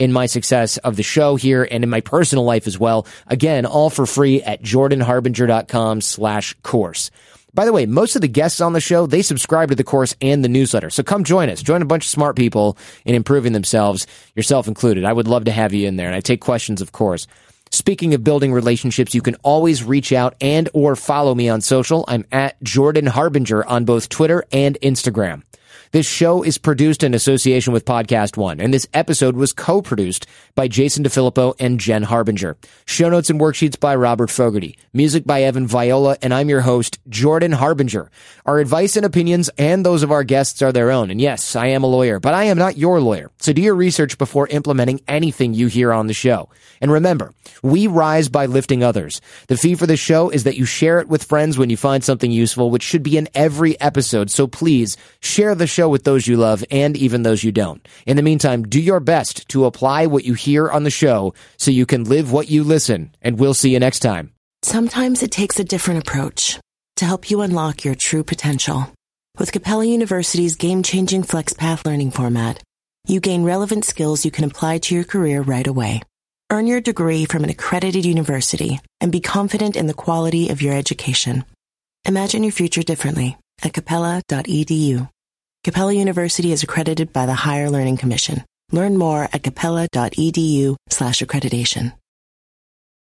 in my success of the show here and in my personal life as well. Again, all for free at jordanharbinger.com slash course. By the way, most of the guests on the show, they subscribe to the course and the newsletter. So come join us. Join a bunch of smart people in improving themselves, yourself included. I would love to have you in there, and I take questions, of course. Speaking of building relationships, you can always reach out and or follow me on social. I'm at Jordan Harbinger on both Twitter and Instagram. This show is produced in association with Podcast One, and this episode was co-produced by Jason DeFilippo and Jen Harbinger. Show notes and worksheets by Robert Fogarty. Music by Evan Viola, and I'm your host, Jordan Harbinger. Our advice and opinions and those of our guests are their own. And yes, I am a lawyer, but I am not your lawyer. So do your research before implementing anything you hear on the show. And remember, we rise by lifting others. The fee for the show is that you share it with friends when you find something useful, which should be in every episode. So please share the show with those you love and even those you don't. In the meantime, do your best to apply what you hear on the show so you can live what you listen, and we'll see you next time. Sometimes it takes a different approach to help you unlock your true potential. With Capella University's game-changing FlexPath learning format, you gain relevant skills you can apply to your career right away. Earn your degree from an accredited university and be confident in the quality of your education. Imagine your future differently at capella dot e d u. Capella University is accredited by the Higher Learning Commission. Learn more at capella dot e d u slash accreditation.